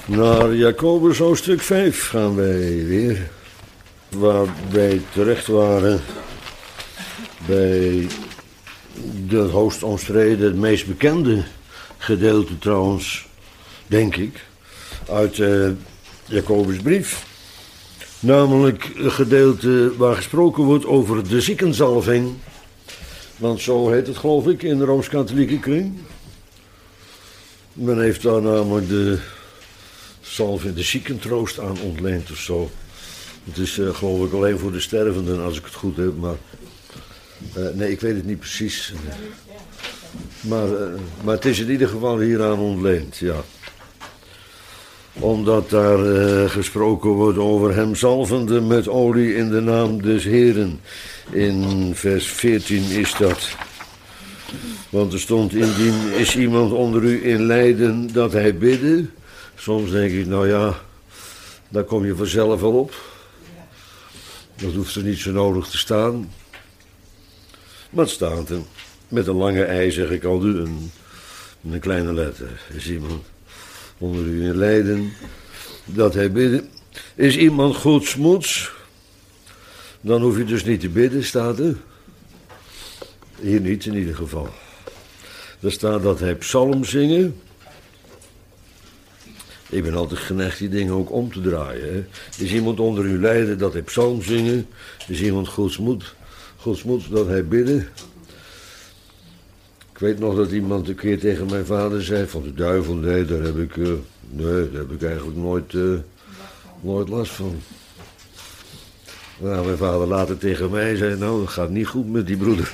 Naar Jacobus hoofdstuk 5 gaan wij weer. Waar wij terecht waren bij dat hoogst omstreden, het meest bekende gedeelte trouwens, denk ik, uit Jacobus' brief. Namelijk een gedeelte waar gesproken wordt over de ziekenzalving. Want zo heet het, geloof ik, in de Rooms-Katholieke kring. Men heeft daar namelijk de zalving, de ziekentroost aan ontleend of zo. Het is geloof ik alleen voor de stervenden, als ik het goed heb, maar nee, ik weet het niet precies. Maar het is in ieder geval hieraan ontleend, ja. Omdat daar gesproken wordt over hem zalvende met olie in de naam des Heren. In vers 14 is dat. Want er stond, indien is iemand onder u in lijden dat hij bidde. Soms denk ik, nou ja, daar kom je vanzelf wel op. Dat hoeft er niet zo nodig te staan. Maar het staat er. Met een lange ei zeg ik al, een kleine letter. Is iemand onder u in lijden dat hij bidde. Is iemand goedsmoeds, dan hoef je dus niet te bidden, staat er. Hier niet in ieder geval. Er staat dat hij psalm zingen. Ik ben altijd geneigd die dingen ook om te draaien. Hè. Is iemand onder u lijden dat hij psalm zingen? Is iemand goedsmoeds dat hij bidden? Ik weet nog dat iemand een keer tegen mijn vader zei, van de duivel, nee, daar heb ik eigenlijk nooit last van. Nou, mijn vader later tegen mij zei, nou, het gaat niet goed met die broeder.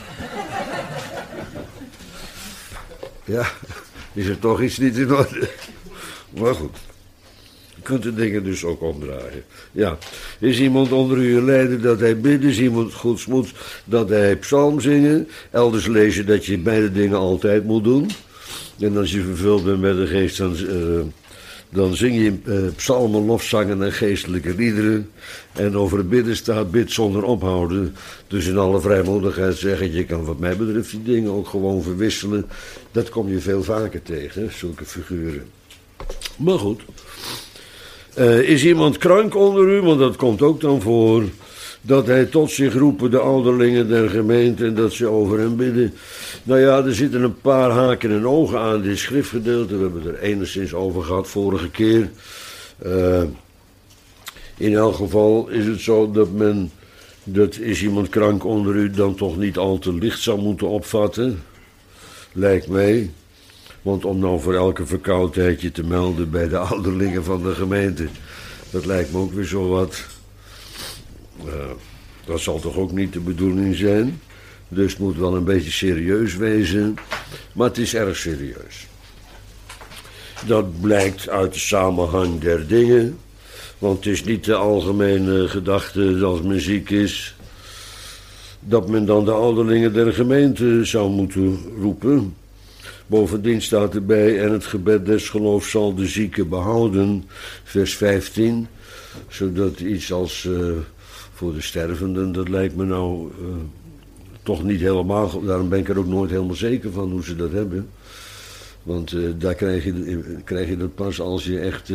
Ja, is er toch iets niet in orde? Maar goed, je kunt de dingen dus ook omdraaien. Ja, is iemand onder u in lijden dat hij bidt? Is iemand goedsmoeds dat hij psalm zingen? Elders lees je dat je beide dingen altijd moet doen. En als je vervuld bent met de geest, dan zing je psalmen, lofzangen en geestelijke liederen. En over het bidden staat, bid zonder ophouden. Dus in alle vrijmoedigheid zeggen, je kan wat mij betreft die dingen ook gewoon verwisselen. Dat kom je veel vaker tegen, zulke figuren. Maar goed. Is iemand krank onder u? Want dat komt ook dan voor. Dat hij tot zich roepen de ouderlingen der gemeente en dat ze over hem bidden. Nou ja, er zitten een paar haken en ogen aan dit schriftgedeelte. We hebben er enigszins over gehad vorige keer. In elk geval is het zo dat is iemand krank onder u dan toch niet al te licht zou moeten opvatten. Lijkt mij. Want om nou voor elke verkoudheidje te melden bij de ouderlingen van de gemeente, dat lijkt me ook weer zo wat. Dat zal toch ook niet de bedoeling zijn. Dus het moet wel een beetje serieus wezen. Maar het is erg serieus. Dat blijkt uit de samenhang der dingen. Want het is niet de algemene gedachte als men ziek is, dat men dan de ouderlingen der gemeente zou moeten roepen. Bovendien staat erbij, en het gebed des geloofs zal de zieke behouden, vers 15. Zodat iets als voor de stervenden, dat lijkt me nou toch niet helemaal, daarom ben ik er ook nooit helemaal zeker van hoe ze dat hebben. Want daar krijg je dat pas als je echt,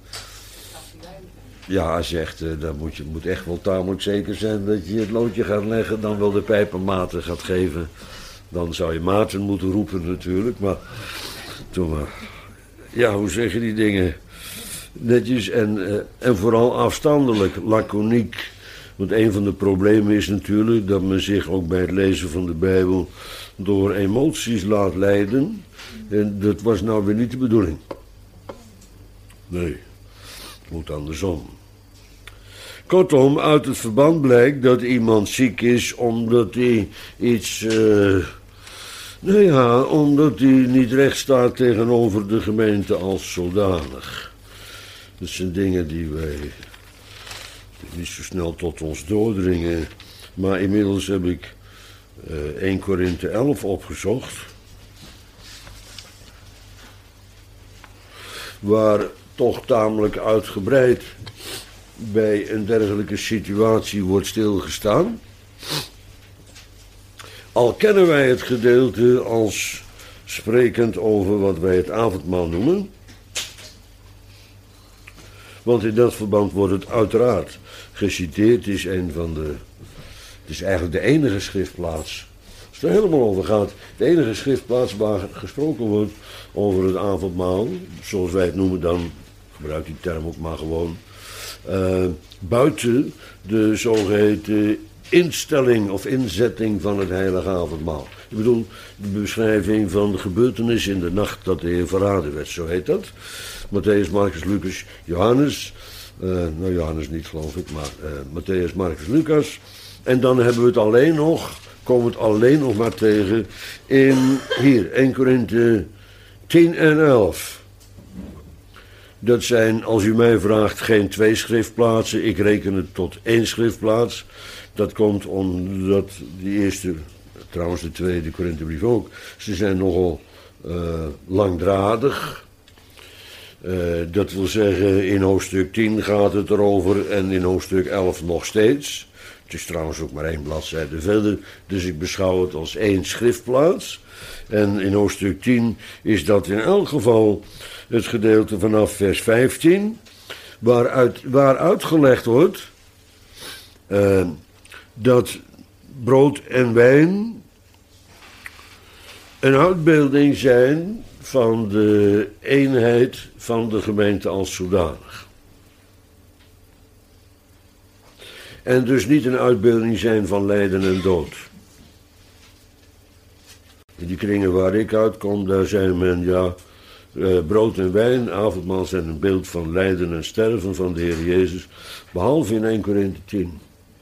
als je echt, dan moet echt wel tamelijk zeker zijn dat je het loodje gaat leggen, dan wel de pijpenmaten gaat geven. Dan zou je maten moeten roepen natuurlijk, maar toen maar. Ja, hoe zeg je die dingen? Netjes en vooral afstandelijk, laconiek. Want een van de problemen is natuurlijk dat men zich ook bij het lezen van de Bijbel door emoties laat leiden. En dat was nou weer niet de bedoeling. Nee, het moet andersom. Kortom, uit het verband blijkt dat iemand ziek is omdat hij iets, omdat hij niet recht staat tegenover de gemeente als zodanig. Dat zijn dingen die wij niet zo snel tot ons doordringen. Maar inmiddels heb ik 1 Korinthe 11 opgezocht. Waar toch tamelijk uitgebreid bij een dergelijke situatie wordt stilgestaan. Al kennen wij het gedeelte als sprekend over wat wij het avondmaal noemen. Want in dat verband wordt het uiteraard geciteerd. Het is eigenlijk de enige schriftplaats. Als het er helemaal over gaat, de enige schriftplaats waar gesproken wordt over het avondmaal, zoals wij het noemen dan, gebruik die term ook maar gewoon, buiten de zogeheten instelling of inzetting van het heilige avondmaal. Ik bedoel, de beschrijving van de gebeurtenis in de nacht dat de Heer verraden werd, zo heet dat. Matthäus, Marcus, Lucas, Johannes. Nou, Johannes niet geloof ik, maar Matthäus, Marcus, Lucas. En dan hebben we het alleen nog, komen we het alleen nog maar tegen in, hier, 1 Korinthe 10 en 11. Dat zijn, als u mij vraagt, geen 2 schriftplaatsen. Ik reken het tot 1 schriftplaats. Dat komt omdat die eerste, trouwens de tweede Korinthebrief ook, ze zijn nogal langdradig. Dat wil zeggen, in hoofdstuk 10 gaat het erover en in hoofdstuk 11 nog steeds. Het is trouwens ook maar 1 bladzijde verder, dus ik beschouw het als 1 schriftplaats. En in hoofdstuk 10 is dat in elk geval het gedeelte vanaf vers 15, waar uitgelegd wordt dat brood en wijn een uitbeelding zijn van de eenheid van de gemeente als zodanig. En dus niet een uitbeelding zijn van lijden en dood. In die kringen waar ik uitkom, daar zijn men, brood en wijn, avondmaal zijn een beeld van lijden en sterven van de Heer Jezus, behalve in 1 Korinthe 10.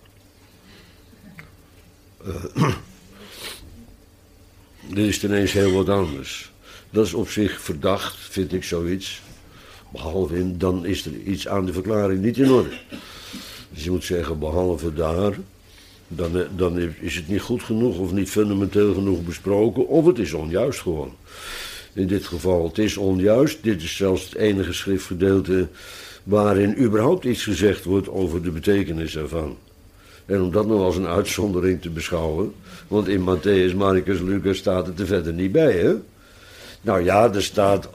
Dit is ineens heel wat anders. Dat is op zich verdacht, vind ik zoiets. Behalve dan is er iets aan de verklaring niet in orde. Dus je moet zeggen, behalve daar, dan is het niet goed genoeg of niet fundamenteel genoeg besproken, of het is onjuist gewoon. In dit geval, het is onjuist. Dit is zelfs het enige schriftgedeelte waarin überhaupt iets gezegd wordt over de betekenis ervan. En om dat nog als een uitzondering te beschouwen, want in Matthäus, Marcus, Lucas staat het er verder niet bij, hè? Nou ja, er staat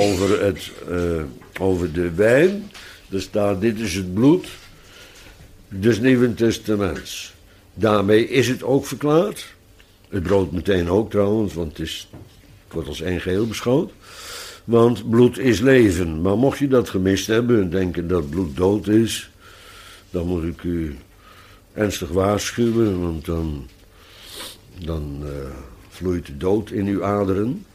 over de wijn, er staat, dit is het bloed des Nieuwen Testaments. Daarmee is het ook verklaard. Het brood meteen ook trouwens, want het wordt als één geheel beschouwd. Want bloed is leven. Maar mocht je dat gemist hebben en denken dat bloed dood is, dan moet ik u ernstig waarschuwen, want dan vloeit de dood in uw aderen.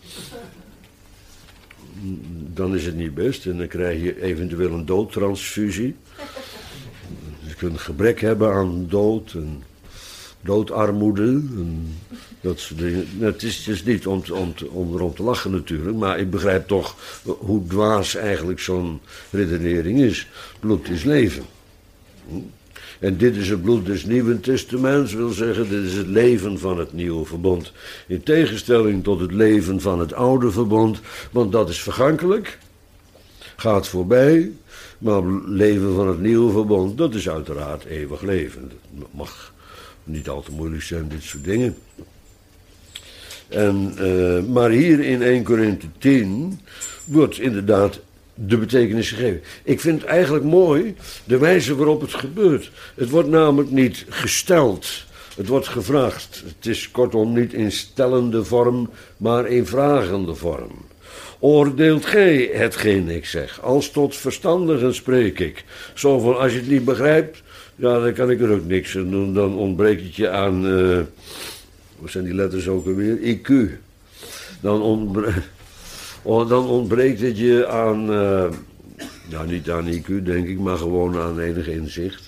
Dan is het niet best en dan krijg je eventueel een doodtransfusie. Je kunt gebrek hebben aan dood en doodarmoede en dat soort dingen. Het is dus niet om erom te lachen natuurlijk, maar ik begrijp toch hoe dwaas eigenlijk zo'n redenering is. Bloed is leven. En dit is het bloed des Nieuwen Testaments, wil zeggen, dit is het leven van het nieuwe verbond. In tegenstelling tot het leven van het oude verbond, want dat is vergankelijk, gaat voorbij, maar het leven van het nieuwe verbond, dat is uiteraard eeuwig leven. Dat mag niet al te moeilijk zijn, dit soort dingen. Maar hier in 1 Korinthe 10 wordt inderdaad de betekenis gegeven. Ik vind het eigenlijk mooi de wijze waarop het gebeurt. Het wordt namelijk niet gesteld, het wordt gevraagd. Het is kortom niet in stellende vorm, maar in vragende vorm. Oordeelt gij hetgeen ik zeg, als tot verstandigen spreek ik. Zo van, als je het niet begrijpt, ja, dan kan ik er ook niks aan doen. Dan ontbreekt het je aan, wat zijn die letters ook alweer? IQ. Dan ontbreekt het je aan, nou niet aan IQ denk ik, maar gewoon aan enig inzicht.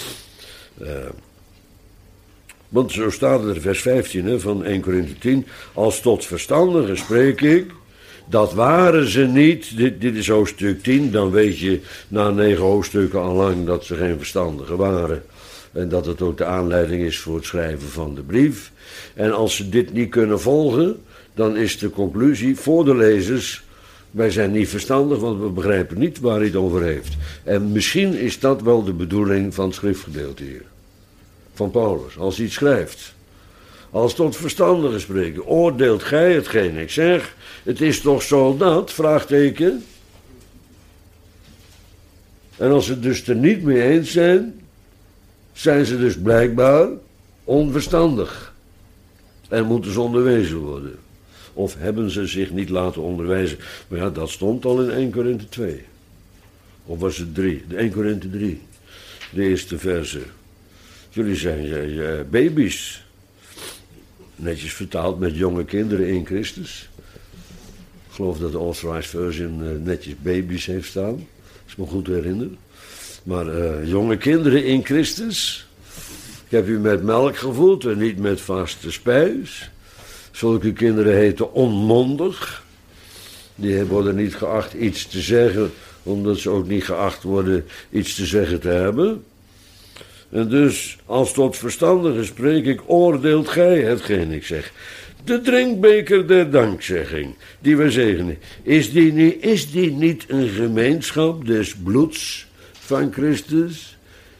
Want zo staat het in vers 15 van 1 Korinthe 10. Als tot verstandigen spreek ik, dat waren ze niet. Dit is hoofdstuk 10, dan weet je na 9 hoofdstukken al lang dat ze geen verstandigen waren. En dat het ook de aanleiding is voor het schrijven van de brief. En als ze dit niet kunnen volgen, dan is de conclusie voor de lezers: wij zijn niet verstandig, want we begrijpen niet waar hij het over heeft. En misschien is dat wel de bedoeling van het schriftgedeelte hier. Van Paulus, als hij het schrijft. Als tot verstandigen spreken, oordeelt gij hetgeen ik zeg. Het is toch zo dat, vraagteken. En als ze dus er niet mee eens zijn, zijn ze dus blijkbaar onverstandig. En moeten ze onderwezen worden. Of hebben ze zich niet laten onderwijzen. Maar ja, dat stond al in 1 Korinthe 2. Of was het 3? De 1 Korinthe 3. De eerste verse. Jullie zijn baby's. Netjes vertaald met jonge kinderen in Christus. Ik geloof dat de Authorized Version netjes baby's heeft staan. Dat is me goed te herinneren. Maar jonge kinderen in Christus. Ik heb u met melk gevoed en niet met vaste spijs. Zulke kinderen heten onmondig. Die worden niet geacht iets te zeggen, omdat ze ook niet geacht worden iets te zeggen te hebben. En dus, als tot verstandigen spreek ik, oordeelt gij hetgeen ik zeg. De drinkbeker der dankzegging, die wij zegenen, is die niet een gemeenschap des bloeds van Christus?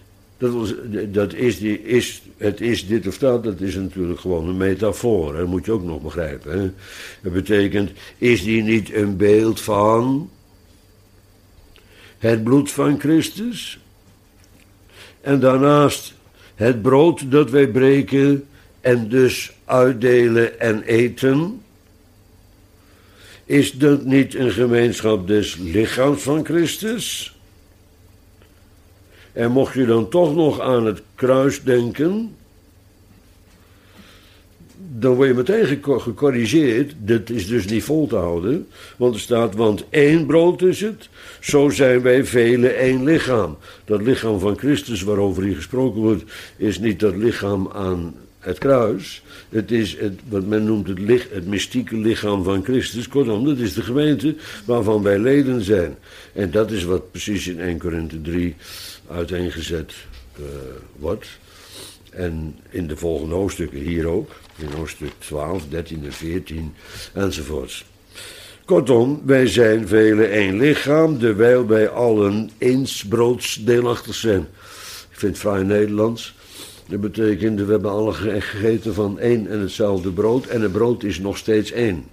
Het is dit of dat is natuurlijk gewoon een metafoor. Dat moet je ook nog begrijpen. Hè? Dat betekent, is die niet een beeld van het bloed van Christus? En daarnaast het brood dat wij breken en dus uitdelen en eten. Is dat niet een gemeenschap des lichaams van Christus? En mocht je dan toch nog aan het kruis denken, dan word je meteen gecorrigeerd. Dat is dus niet vol te houden. Want er staat, want één brood is het, zo zijn wij velen één lichaam. Dat lichaam van Christus waarover hier gesproken wordt, is niet dat lichaam aan het kruis. Het is wat men noemt het mystieke lichaam van Christus. Kortom, dat is de gemeente waarvan wij leden zijn. En dat is wat precies in 1 Korinthe 3 uiteengezet wordt. En in de volgende hoofdstukken hier ook. In hoofdstuk 12, 13 en 14 enzovoorts. Kortom, wij zijn velen één lichaam, terwijl wij allen eens broods deelachtig zijn. Ik vind het fraai Nederlands. Dat betekent, we hebben alle gegeten van één en hetzelfde brood. En het brood is nog steeds één.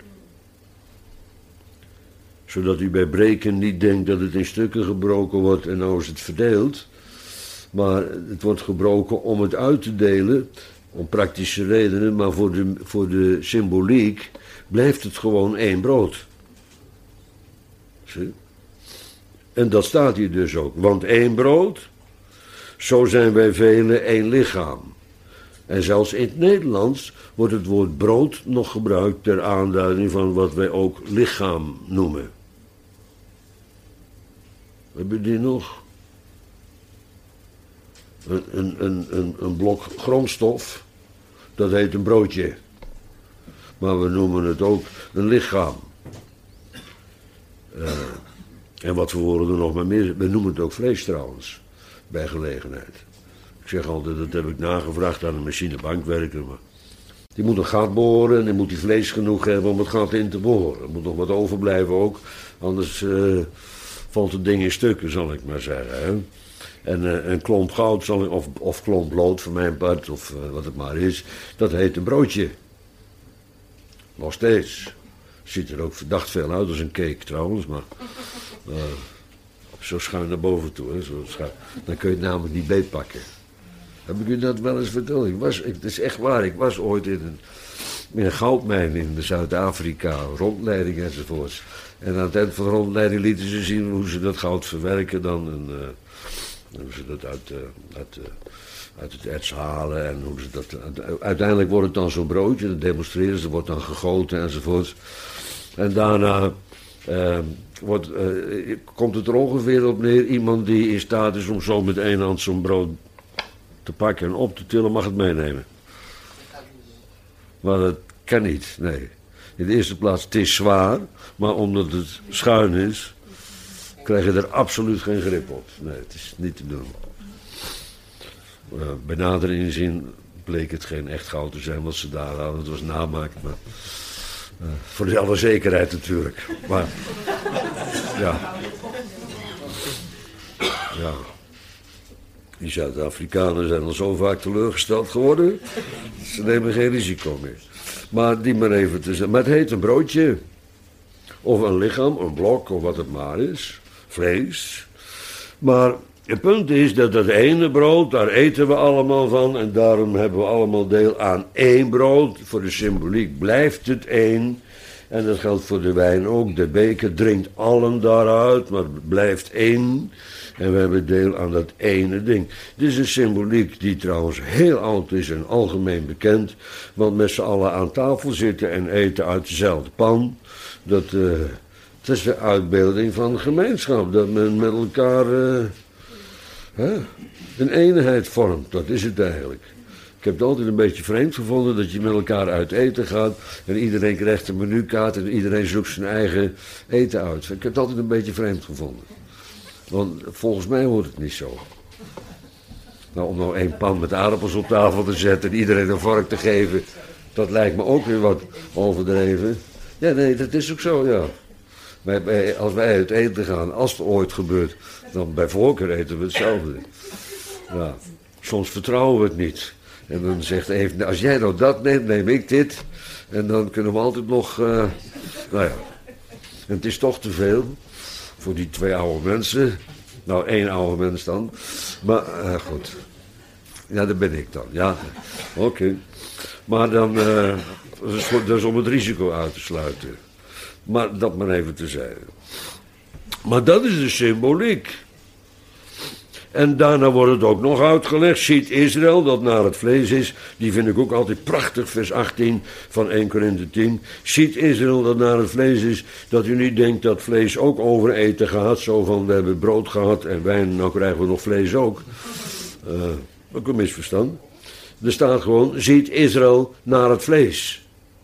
Zodat u bij breken niet denkt dat het in stukken gebroken wordt en nou is het verdeeld. Maar het wordt gebroken om het uit te delen, om praktische redenen, maar voor de symboliek blijft het gewoon één brood. Zie? En dat staat hier dus ook. Want één brood, zo zijn wij velen één lichaam. En zelfs in het Nederlands wordt het woord brood nog gebruikt ter aanduiding van wat wij ook lichaam noemen. Hebben die nog? Een blok grondstof, dat heet een broodje. Maar we noemen het ook een lichaam. En wat voor woorden er nog maar meer. We noemen het ook vlees trouwens, bij gelegenheid. Ik zeg altijd, dat heb ik nagevraagd aan een machinebankwerker. Maar die moet een gat boren en die moet die vlees genoeg hebben om het gat in te boren. Er moet nog wat overblijven ook, anders valt het ding in stukken, zal ik maar zeggen. Hè? En een klomp goud, of klomp lood voor mijn part, of wat het maar is, dat heet een broodje. Nog steeds. Ziet er ook verdacht veel uit als een cake trouwens, maar zo schuin naar boven toe. Hè, zo schuin. Dan kun je het namelijk niet beetpakken. Heb ik u dat wel eens verteld? Het is echt waar, ik was ooit in een goudmijn in Zuid-Afrika, rondleiding enzovoorts. En aan het eind van de rondleiding lieten ze zien hoe ze dat goud verwerken dan. En hoe ze dat uit het erts halen en hoe ze dat. Uiteindelijk wordt het dan zo'n broodje, dat demonstreren ze, wordt dan gegoten enzovoort. En daarna komt het er ongeveer op neer, iemand die in staat is om zo met één hand zo'n brood te pakken en op te tillen, mag het meenemen. Maar dat kan niet, nee. In de eerste plaats, het is zwaar, maar omdat het schuin is, krijg je er absoluut geen grip op. Nee, het is niet te doen. Bij nader inzien bleek het geen echt goud te zijn wat ze daar hadden. Het was namaak, maar voor de alle zekerheid natuurlijk. Maar ja. Ja. Die Zuid-Afrikanen zijn al zo vaak teleurgesteld geworden. Ze nemen geen risico meer. Maar die maar even te zeggen. Maar het heet een broodje. Of een lichaam, een blok, of wat het maar is. Vlees. Maar het punt is dat dat ene brood, daar eten we allemaal van. En daarom hebben we allemaal deel aan één brood. Voor de symboliek blijft het één. En dat geldt voor de wijn ook. De beker drinkt allen daaruit, maar het blijft één. En we hebben deel aan dat ene ding. Dit is een symboliek die trouwens heel oud is en algemeen bekend. Want met z'n allen aan tafel zitten en eten uit dezelfde pan. Dat is de uitbeelding van gemeenschap. Dat men met elkaar een eenheid vormt. Dat is het eigenlijk. Ik heb het altijd een beetje vreemd gevonden dat je met elkaar uit eten gaat. En iedereen krijgt een menukaart en iedereen zoekt zijn eigen eten uit. Ik heb het altijd een beetje vreemd gevonden. Want volgens mij hoort het niet zo. Nou, om nou één pan met aardappels op tafel te zetten en iedereen een vork te geven, dat lijkt me ook weer wat overdreven. Ja, nee, dat is ook zo, ja. Als wij uit eten gaan, als het ooit gebeurt, dan bij voorkeur eten we hetzelfde. Ja, soms vertrouwen we het niet. En dan zegt even, als jij nou dat neemt, neem ik dit. En dan kunnen we altijd nog, nou ja. En het is toch te veel voor die twee oude mensen. Nou, één oude mens dan. Maar goed. Ja, dat ben ik dan. Ja, oké. Maar dan, dat is om het risico uit te sluiten. Maar dat maar even terzijde. Maar dat is de symboliek. En daarna wordt het ook nog uitgelegd. Ziet Israël dat naar het vlees is. Die vind ik ook altijd prachtig, vers 18 van 1 Korinthe 10. Ziet Israël dat naar het vlees is. Dat u niet denkt dat vlees ook over eten gaat. Zo van, we hebben brood gehad en wijn, nou krijgen we nog vlees ook. Ook een misverstand. Er staat gewoon, ziet Israël naar het vlees.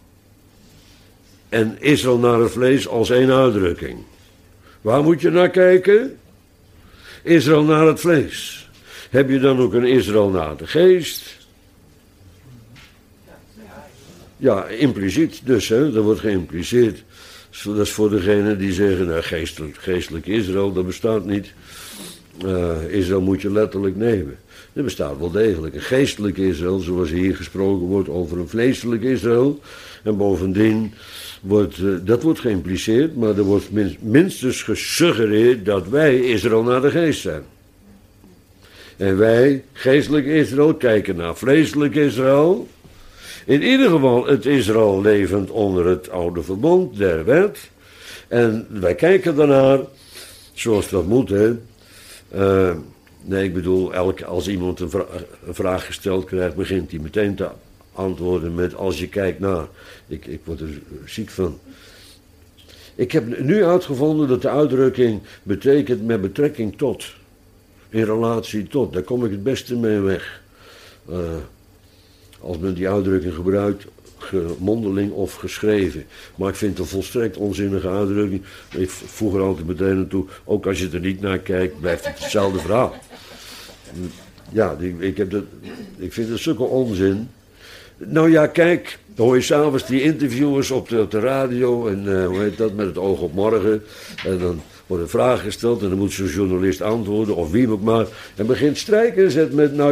En Israël naar het vlees als één uitdrukking. Waar moet je naar kijken? Israël naar het vlees. Heb je dan ook een Israël naar de geest? Ja, impliciet dus, hè? Dat wordt geïmpliceerd. Dat is voor degenen die zeggen, nou, geestelijk Israël, dat bestaat niet. Israël moet je letterlijk nemen. Er bestaat wel degelijk een geestelijk Israël, zoals hier gesproken wordt over een vleeselijk Israël. En bovendien dat wordt geïmpliceerd, maar er wordt minstens gesuggereerd dat wij Israël naar de geest zijn. En wij, geestelijk Israël, kijken naar vleeselijk Israël. In ieder geval het Israël levend onder het oude verbond der wet. En wij kijken daarnaar, zoals dat moet, hè. Nee, ik bedoel, als iemand een vraag gesteld krijgt, begint hij meteen te antwoorden met als je kijkt naar. Ik word er ziek van. Ik heb nu uitgevonden dat de uitdrukking betekent met betrekking tot. In relatie tot. Daar kom ik het beste mee weg. Als men die uitdrukking gebruikt, mondeling of geschreven. Maar ik vind het een volstrekt onzinnige uitdrukking. Ik voeg er altijd meteen naartoe. Ook als je er niet naar kijkt, blijft het hetzelfde verhaal. Ja, ik vind het zulke onzin. Nou ja, kijk, dan hoor je s'avonds die interviewers op de radio en hoe heet dat, met het oog op morgen. En dan worden vragen gesteld en dan moet zo'n journalist antwoorden, of wie ook maar. En begint strijkenzet met, nou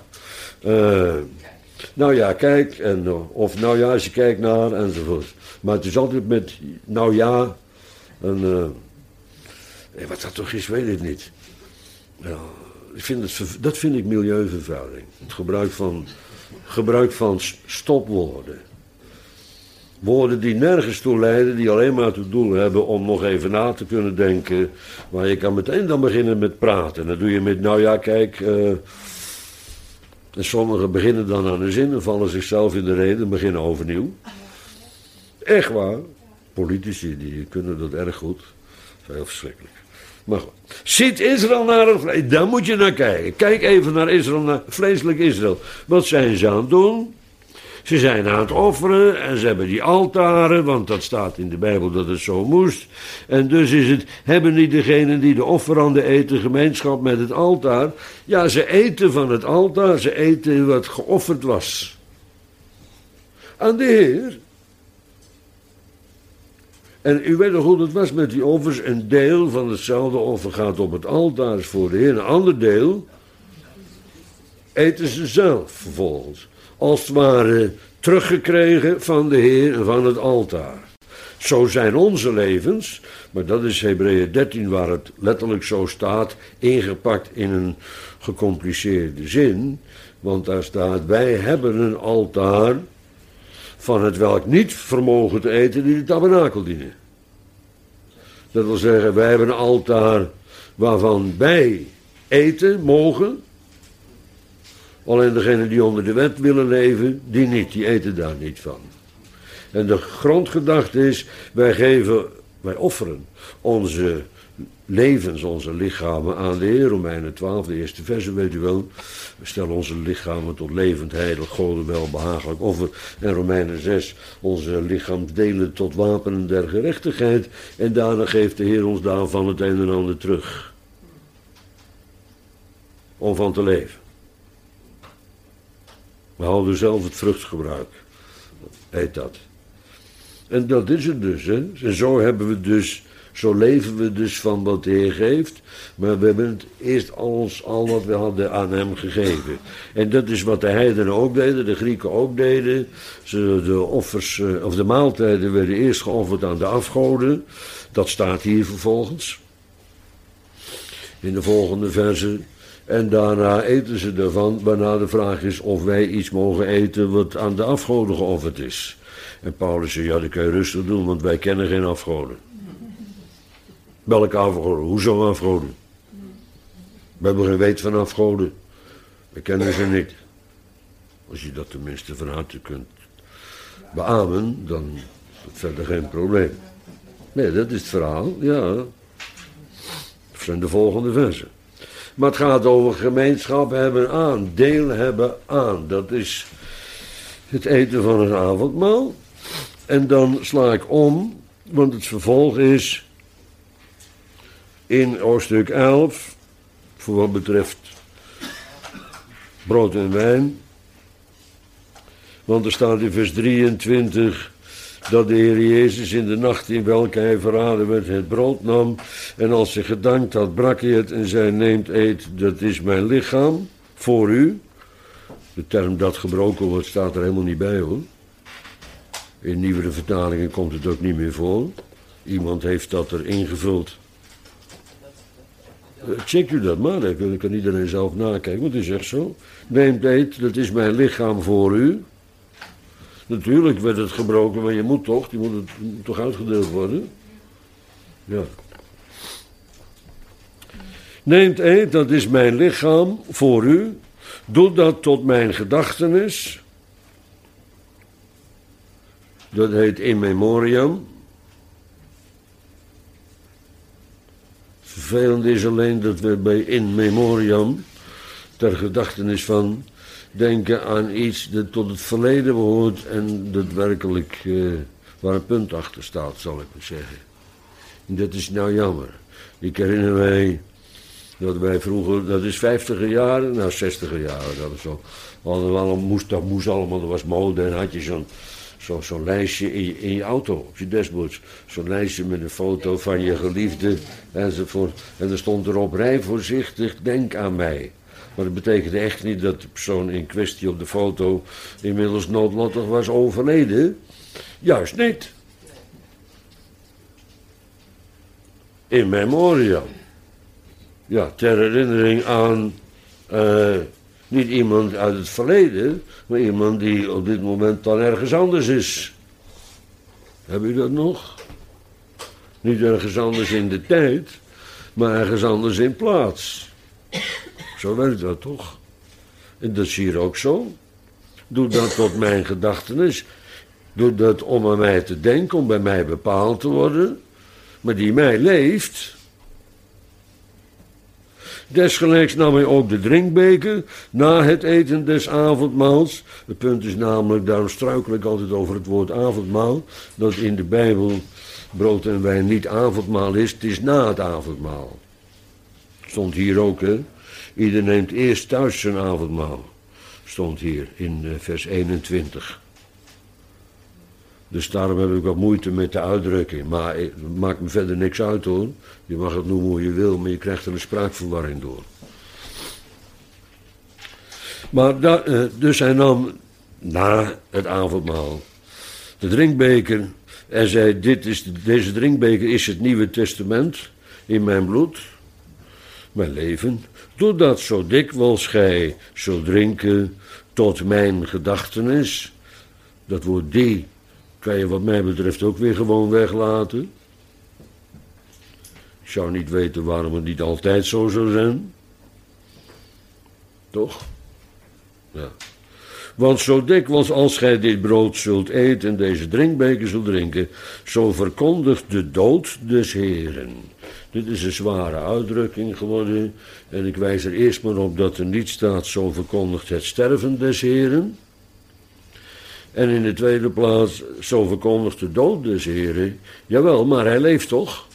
ja, kijk, en, of nou ja, als je kijkt naar, enzovoort. Maar het is altijd met, nou ja, en wat dat toch is, weet ik niet. Ja, dat vind ik milieuvervuiling. Het gebruik van stopwoorden. Woorden die nergens toe leiden, die alleen maar tot doel hebben om nog even na te kunnen denken. Maar je kan meteen dan beginnen met praten. Dat doe je met, nou ja, kijk. En sommigen beginnen dan aan een zin en vallen zichzelf in de reden en beginnen overnieuw. Echt waar. Politici die kunnen dat erg goed. Dat is heel verschrikkelijk. Maar goed. Ziet Israël naar het vlees? Daar moet je naar kijken. Kijk even naar Israël, naar vleeselijk Israël. Wat zijn ze aan het doen? Ze zijn aan het offeren en ze hebben die altaren, want dat staat in de Bijbel dat het zo moest. En dus hebben niet degenen die de offeranden eten gemeenschap met het altaar. Ja, ze eten van het altaar, ze eten wat geofferd was. Aan de Heer. En u weet nog hoe het was met die offers. Een deel van hetzelfde offer gaat op het altaar voor de Heer. Een ander deel eten ze zelf vervolgens. Als het ware teruggekregen van de Heer en van het altaar. Zo zijn onze levens, maar dat is Hebreeën 13 waar het letterlijk zo staat, ingepakt in een gecompliceerde zin. Want daar staat, wij hebben een altaar van het welk niet vermogen te eten die de tabernakel dienen. Dat wil zeggen, wij hebben een altaar waarvan wij eten mogen. Alleen degenen die onder de wet willen leven, die niet, die eten daar niet van. En de grondgedachte is, wij offeren onze levens, onze lichamen aan de Heer. Romeinen 12, de eerste verse, weet u wel. We stellen onze lichamen tot levend, heilig, Gode welbehagelijk offer. En Romeinen 6, onze lichaamsdelen tot wapenen der gerechtigheid. En daarna geeft de Heer ons daarvan het een en ander terug. Om van te leven. We houden zelf het vruchtgebruik. Heet dat. En dat is het dus. Hè? En zo leven we dus van wat de Heer geeft. Maar we hebben het eerst al wat we hadden aan hem gegeven. En dat is wat de heidenen ook deden, de Grieken ook deden. De maaltijden werden eerst geofferd aan de afgoden. Dat staat hier vervolgens. In de volgende verse. En daarna eten ze ervan, waarna de vraag is of wij iets mogen eten wat aan de afgoden geofferd is. En Paulus zei, ja, dat kan je rustig doen, want wij kennen geen afgoden. Welke afgoden? Hoezo afgoden? We hebben geen weet van afgoden. We kennen ze niet. Als je dat tenminste van harte kunt beamen, dan is het verder geen probleem. Nee, dat is het verhaal, ja. Dat zijn de volgende versen. Maar het gaat over gemeenschap hebben aan, deel hebben aan. Dat is het eten van het avondmaal. En dan sla ik om, want het vervolg is in hoofdstuk 11, voor wat betreft brood en wijn. Want er staat in vers 23 dat de Heer Jezus in de nacht in welke hij verraden werd het brood nam. En als hij gedankt had, brak hij het en zei, neemt, eet, dat is mijn lichaam voor u. De term dat gebroken wordt staat er helemaal niet bij hoor. In nieuwere vertalingen komt het ook niet meer voor. Iemand heeft dat er ingevuld. Check u dat maar, dan kan iedereen zelf nakijken, want het is echt zo. Neemt, eet, dat is mijn lichaam voor u. Natuurlijk werd het gebroken, maar je moet toch uitgedeeld worden. Ja. Neemt, eet, dat is mijn lichaam voor u. Doe dat tot mijn gedachtenis. Dat heet in memoriam. Vervelend is alleen dat we bij in memoriam, ter gedachtenis van, denken aan iets dat tot het verleden behoort en dat werkelijk waar een punt achter staat, zal ik maar zeggen. En dat is nou jammer. Ik herinner mij dat wij vroeger, dat is 50er jaren, nou 60er jaren, dat is zo. Dat moest allemaal, dat was mode en had je zo'n lijstje in je auto, op je dashboard. Zo'n lijstje met een foto van je geliefde enzovoort. En er stond erop, rij voorzichtig, denk aan mij. Maar dat betekende echt niet dat de persoon in kwestie op de foto inmiddels noodlottig was overleden. Juist niet. In memoriam. Ja, ter herinnering aan niet iemand uit het verleden, maar iemand die op dit moment dan ergens anders is. Heb u dat nog? Niet ergens anders in de tijd, maar ergens anders in plaats. Zo werkt dat toch? En dat is hier ook zo. Doe dat tot mijn gedachtenis. Doe dat om aan mij te denken, om bij mij bepaald te worden. Maar die mij leeft. Desgelijks nam hij ook de drinkbeker na het eten des avondmaals. Het punt is namelijk, daarom struikel ik altijd over het woord avondmaal, dat in de Bijbel brood en wijn niet avondmaal is, het is na het avondmaal. Stond hier ook, hè. Ieder neemt eerst thuis zijn avondmaal. Stond hier in vers 21. Dus daarom heb ik wat moeite met de uitdrukking. Maar het maakt me verder niks uit hoor. Je mag het noemen hoe je wil, maar je krijgt er een spraakverwarring door. Maar dus hij nam na het avondmaal de drinkbeker En zei, deze drinkbeker is het Nieuwe Testament in mijn bloed, mijn leven. Doe dat zo dikwijls gij zult drinken tot mijn gedachtenis. Dat woord die kan je wat mij betreft ook weer gewoon weglaten. Ik zou niet weten waarom het niet altijd zo zou zijn. Toch? Ja. Want zo dikwijls als gij dit brood zult eten en deze drinkbeker zult drinken, zo verkondigt de dood des Heeren. Dit is een zware uitdrukking geworden. En ik wijs er eerst maar op dat er niet staat, zo verkondigt het sterven des Heeren. En in de tweede plaats, zo verkondigt de dood des Heeren. Jawel, maar hij leeft toch?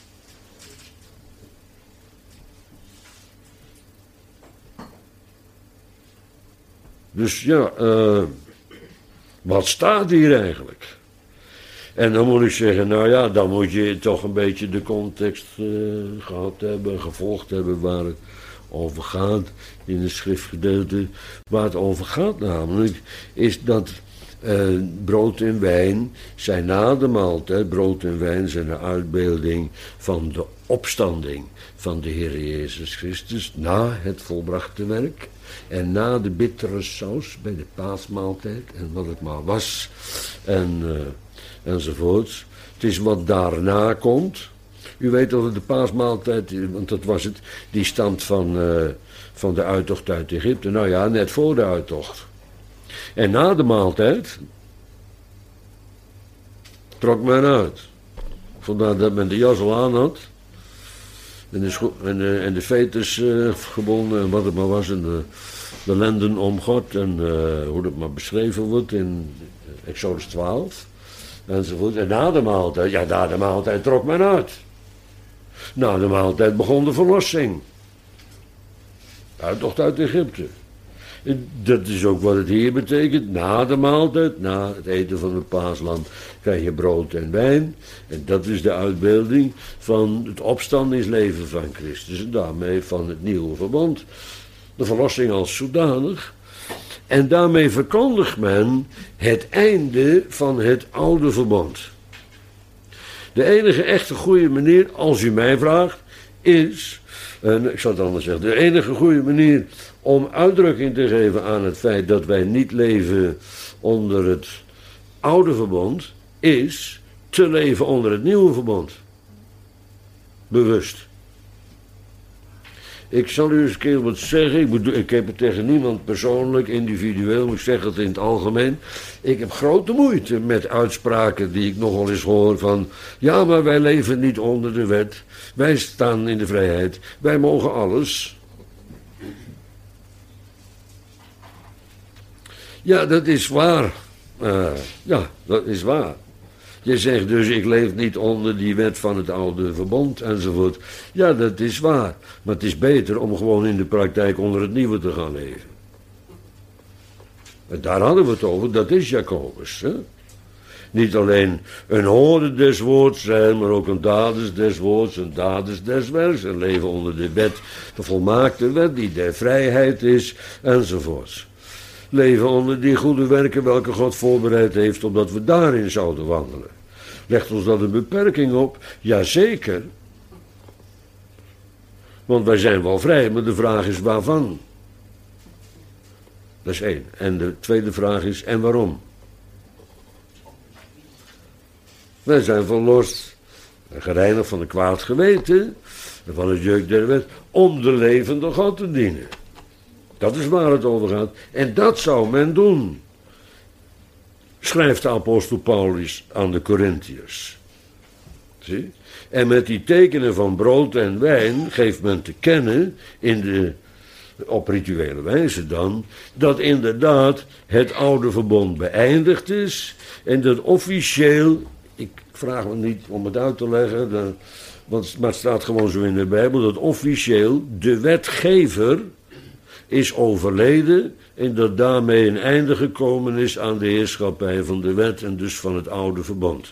Dus ja, wat staat hier eigenlijk? En dan moet ik zeggen, nou ja, dan moet je toch een beetje de context gehad hebben, gevolgd hebben waar het over gaat in het schriftgedeelte. Waar het over gaat namelijk, is dat brood en wijn zijn na de maaltijd, brood en wijn zijn een uitbeelding van de opstanding van de Heer Jezus Christus na het volbrachte werk. En na de bittere saus bij de paasmaaltijd en wat het maar was enzovoorts. Het is wat daarna komt. U weet dat de paasmaaltijd, want dat was het, die stamt van de uittocht uit Egypte. Nou ja, net voor de uittocht. En na de maaltijd trok men uit. Vandaar dat men de jas al aan had. En de veters gebonden en wat het maar was. En de lenden om God en hoe dat maar beschreven wordt in Exodus 12. Enzovoort. En na de maaltijd trok men uit. Na de maaltijd begon de verlossing. Uittocht uit Egypte. En dat is ook wat het hier betekent. Na de maaltijd, na het eten van het paaslam, krijg je brood en wijn. En dat is de uitbeelding van het opstandingsleven van Christus. En daarmee van het nieuwe verbond. De verlossing als zodanig. En daarmee verkondigt men het einde van het oude verbond. De enige echte goede manier, als u mij vraagt, is, ik zal het anders zeggen, de enige goede manier om uitdrukking te geven aan het feit dat wij niet leven onder het oude verbond, is te leven onder het nieuwe verbond. Bewust. Ik zal u eens een keer wat zeggen. Ik heb het tegen niemand persoonlijk, individueel, maar ik zeg het in het algemeen. Ik heb grote moeite met uitspraken die ik nogal eens hoor van, ja, maar wij leven niet onder de wet. Wij staan in de vrijheid. Wij mogen alles. Ja, dat is waar. Ja, dat is waar. Je zegt dus, ik leef niet onder die wet van het oude verbond enzovoort. Ja, dat is waar. Maar het is beter om gewoon in de praktijk onder het nieuwe te gaan leven. En daar hadden we het over, dat is Jacobus. Hè? Niet alleen een hoorder des woords zijn, maar ook een daders des woords, een daders des werks. En leven onder de wet, de volmaakte wet, die der vrijheid is, enzovoorts. Leven onder die goede werken welke God voorbereid heeft, opdat we daarin zouden wandelen. Legt ons dat een beperking op? Jazeker. Want wij zijn wel vrij, maar de vraag is waarvan? Dat is één. En de tweede vraag is, en waarom? Wij zijn verlost en gereinigd van een kwaad geweten en van het juk der wet, om de levende God te dienen. Dat is waar het over gaat. En dat zou men doen, schrijft de apostel Paulus aan de Korintiërs. Zie? En met die tekenen van brood en wijn geeft men te kennen, op rituele wijze dan, dat inderdaad het oude verbond beëindigd is en dat officieel, ik vraag me niet om het uit te leggen, maar het staat gewoon zo in de Bijbel, dat officieel de wetgever is overleden en dat daarmee een einde gekomen is aan de heerschappij van de wet en dus van het oude verbond.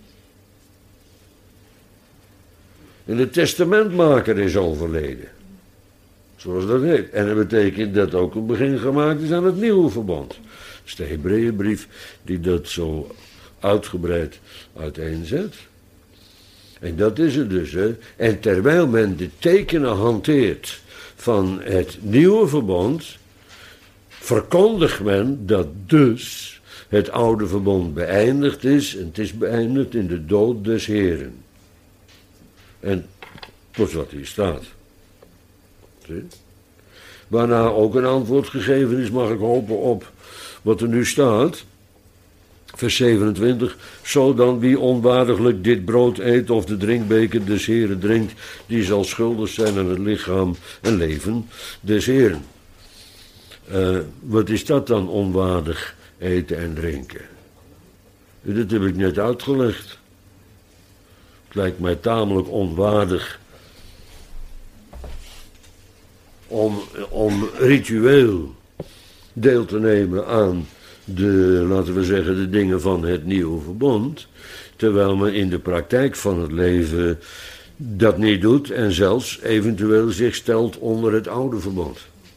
En de testamentmaker is overleden. Zoals dat heet. En dat betekent dat ook een begin gemaakt is aan het nieuwe verbond. Dat is de Hebreeënbrief die dat zo uitgebreid uiteenzet. En dat is het dus, hè. En terwijl men de tekenen hanteert van het nieuwe verbond, verkondigt men dat dus het oude verbond beëindigd is, en het is beëindigd in de dood des Heren. En dat is wat hier staat. Zie? Waarna ook een antwoord gegeven is, mag ik hopen, op wat er nu staat. Vers 27. Zo dan wie onwaardiglijk dit brood eet of de drinkbeker des Heren drinkt, die zal schuldig zijn aan het lichaam en leven des Heren. Wat is dat dan, onwaardig eten en drinken? Dat heb ik net uitgelegd. Het lijkt mij tamelijk onwaardig om ritueel deel te nemen aan de, laten we zeggen, de dingen van het nieuwe verbond, terwijl men in de praktijk van het leven dat niet doet en zelfs eventueel zich stelt onder het oude verbond.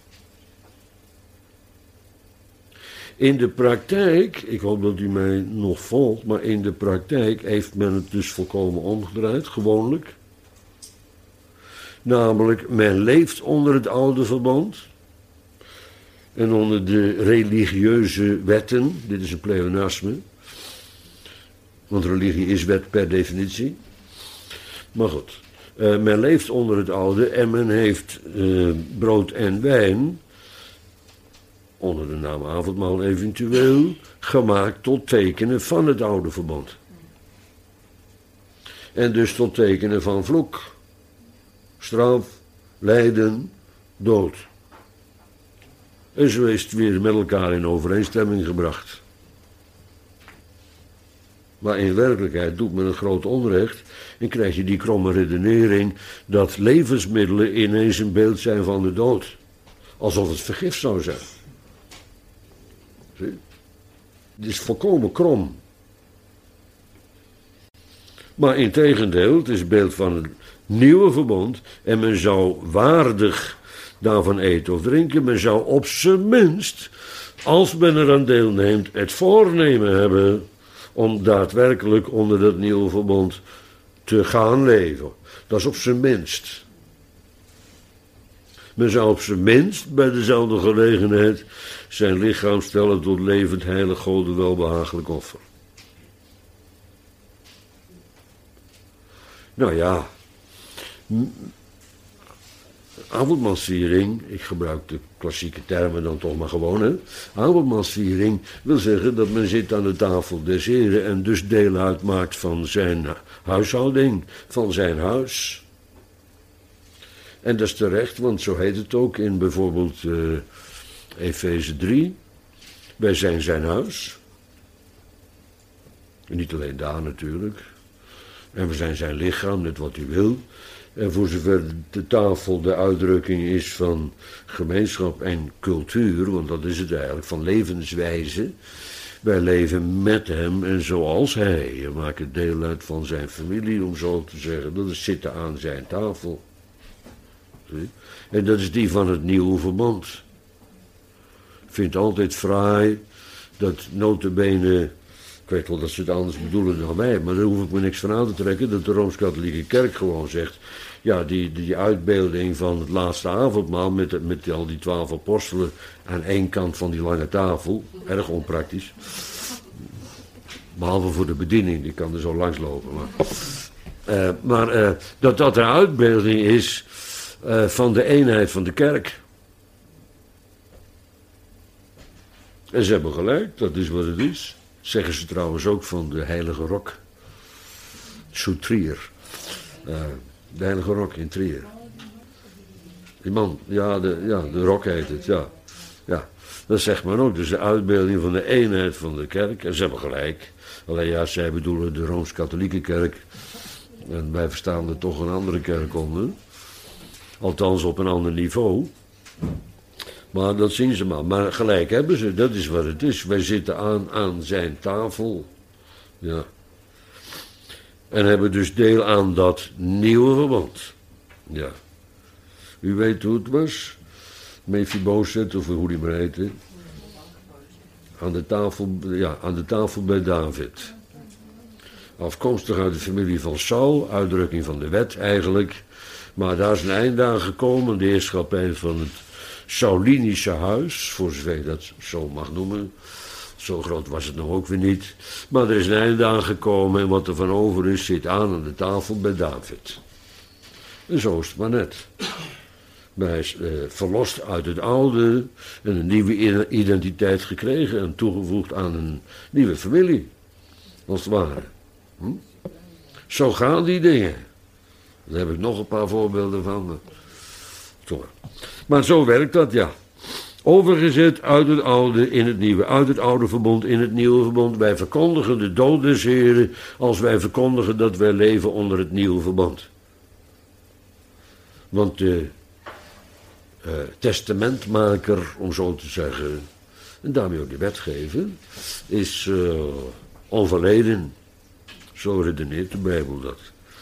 In de praktijk, ik hoop dat u mij nog volgt, maar in de praktijk heeft men het dus volkomen omgedraaid, gewoonlijk. Namelijk, men leeft onder het oude verbond en onder de religieuze wetten. Dit is een pleonasme, want religie is wet per definitie. Maar goed, men leeft onder het oude en men heeft brood en wijn, onder de naam avondmaal eventueel, gemaakt tot tekenen van het oude verbond. En dus tot tekenen van vloek, straf, lijden, dood. En zo is het weer met elkaar in overeenstemming gebracht. Maar in werkelijkheid doet men een groot onrecht en krijg je die kromme redenering dat levensmiddelen ineens een beeld zijn van de dood. Alsof het vergif zou zijn. Zie? Het is volkomen krom. Maar integendeel, het is het beeld van het nieuwe verbond en men zou waardig daarvan eten of drinken. Men zou op zijn minst, als men eraan deelneemt, het voornemen hebben om daadwerkelijk onder dat nieuwe verbond te gaan leven. Dat is op zijn minst. Men zou op zijn minst bij dezelfde gelegenheid zijn lichaam stellen tot levend, heilig, Gode welbehagelijk offer. Nou ja, avondmaalsviering, ik gebruik de klassieke termen dan toch maar gewoon, hè. Avondmaalsviering wil zeggen dat men zit aan de tafel des Heren en dus deel uitmaakt van zijn huishouding, van zijn huis. En dat is terecht, want zo heet het ook in bijvoorbeeld Efeze 3. Wij zijn zijn huis. En niet alleen daar natuurlijk. En we zijn zijn lichaam, net wat u wil. En voor zover de tafel de uitdrukking is van gemeenschap en cultuur, want dat is het eigenlijk, van levenswijze. Wij leven met hem en zoals hij. We maken deel uit van zijn familie, om zo te zeggen. Dat is zitten aan zijn tafel. Zie? En dat is die van het nieuwe verbond. Ik vind het altijd fraai dat nota bene, ik weet wel dat ze het anders bedoelen dan wij, maar daar hoef ik me niks van aan te trekken, dat de Rooms-Katholieke Kerk gewoon zegt, ja, die uitbeelding van het laatste avondmaal met al die 12 apostelen aan één kant van die lange tafel, erg onpraktisch. Behalve voor de bediening, die kan er zo langs lopen. Maar dat een uitbeelding is van de eenheid van de kerk. En ze hebben gelijk, dat is wat het is. Zeggen ze trouwens ook van de heilige rok. Soutrier. De heilige rok in Trier. Die man, de rok heet het, ja. Ja, dat zegt men ook. Dus de uitbeelding van de eenheid van de kerk. En ze hebben gelijk. Alleen ja, zij bedoelen de Rooms-Katholieke Kerk. En wij verstaan er toch een andere kerk onder. Althans op een ander niveau. Maar dat zien ze maar. Maar gelijk hebben ze, dat is wat het is. Wij zitten aan zijn tafel. Ja. En hebben dus deel aan dat nieuwe verbond. Ja. U weet hoe het was. Mephibozet, of hoe die maar heette. Aan de tafel bij David. afkomstig uit de familie van Saul, uitdrukking van de wet eigenlijk. Maar daar is een einde aan gekomen, de heerschappij van het Saulinische huis, voor zover je dat zo mag noemen. Zo groot was het nog ook weer niet. Maar er is een einde aan gekomen en wat er van over is, zit aan de tafel bij David. En zo is het maar net. Hij is verlost uit het oude en een nieuwe identiteit gekregen en toegevoegd aan een nieuwe familie. Als het ware. Zo gaan die dingen. Daar heb ik nog een paar voorbeelden van. Maar zo werkt dat, ja. Overgezet uit het oude in het nieuwe, uit het oude verbond in het nieuwe verbond. Wij verkondigen de dood des Heren als wij verkondigen dat wij leven onder het nieuwe verbond. Want de testamentmaker, om zo te zeggen, en daarmee ook de wetgever, is overleden. Zo redeneert de Bijbel dat.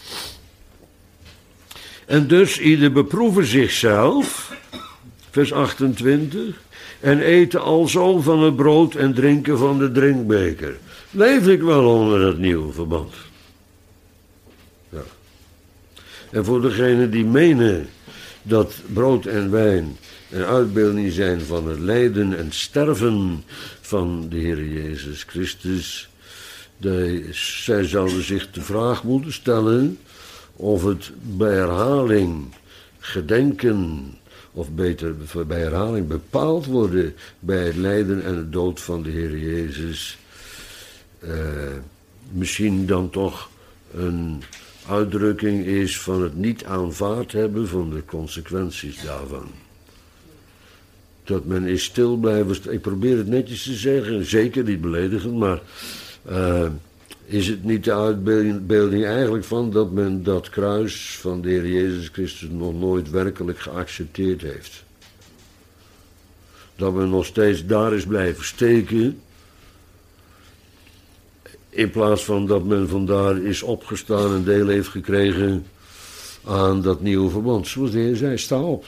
En dus ieder beproeven zichzelf, vers 28, en eten alzo van het brood en drinken van de drinkbeker. Leef ik wel onder het nieuwe verband? Ja. En voor degenen die menen dat brood en wijn een uitbeelding zijn van het lijden en sterven van de Heer Jezus Christus, zij zouden zich de vraag moeten stellen of het bij herhaling gedenken, of beter bij herhaling bepaald worden bij het lijden en de dood van de Heer Jezus, misschien dan toch een uitdrukking is van het niet aanvaard hebben van de consequenties daarvan. Dat men is stil blijven, ik probeer het netjes te zeggen, zeker niet beledigend, maar is het niet de uitbeelding eigenlijk van dat men dat kruis van de Heer Jezus Christus nog nooit werkelijk geaccepteerd heeft? Dat men nog steeds daar is blijven steken, in plaats van dat men vandaar is opgestaan en deel heeft gekregen aan dat nieuwe verbond. Zoals de Heer zei, sta op.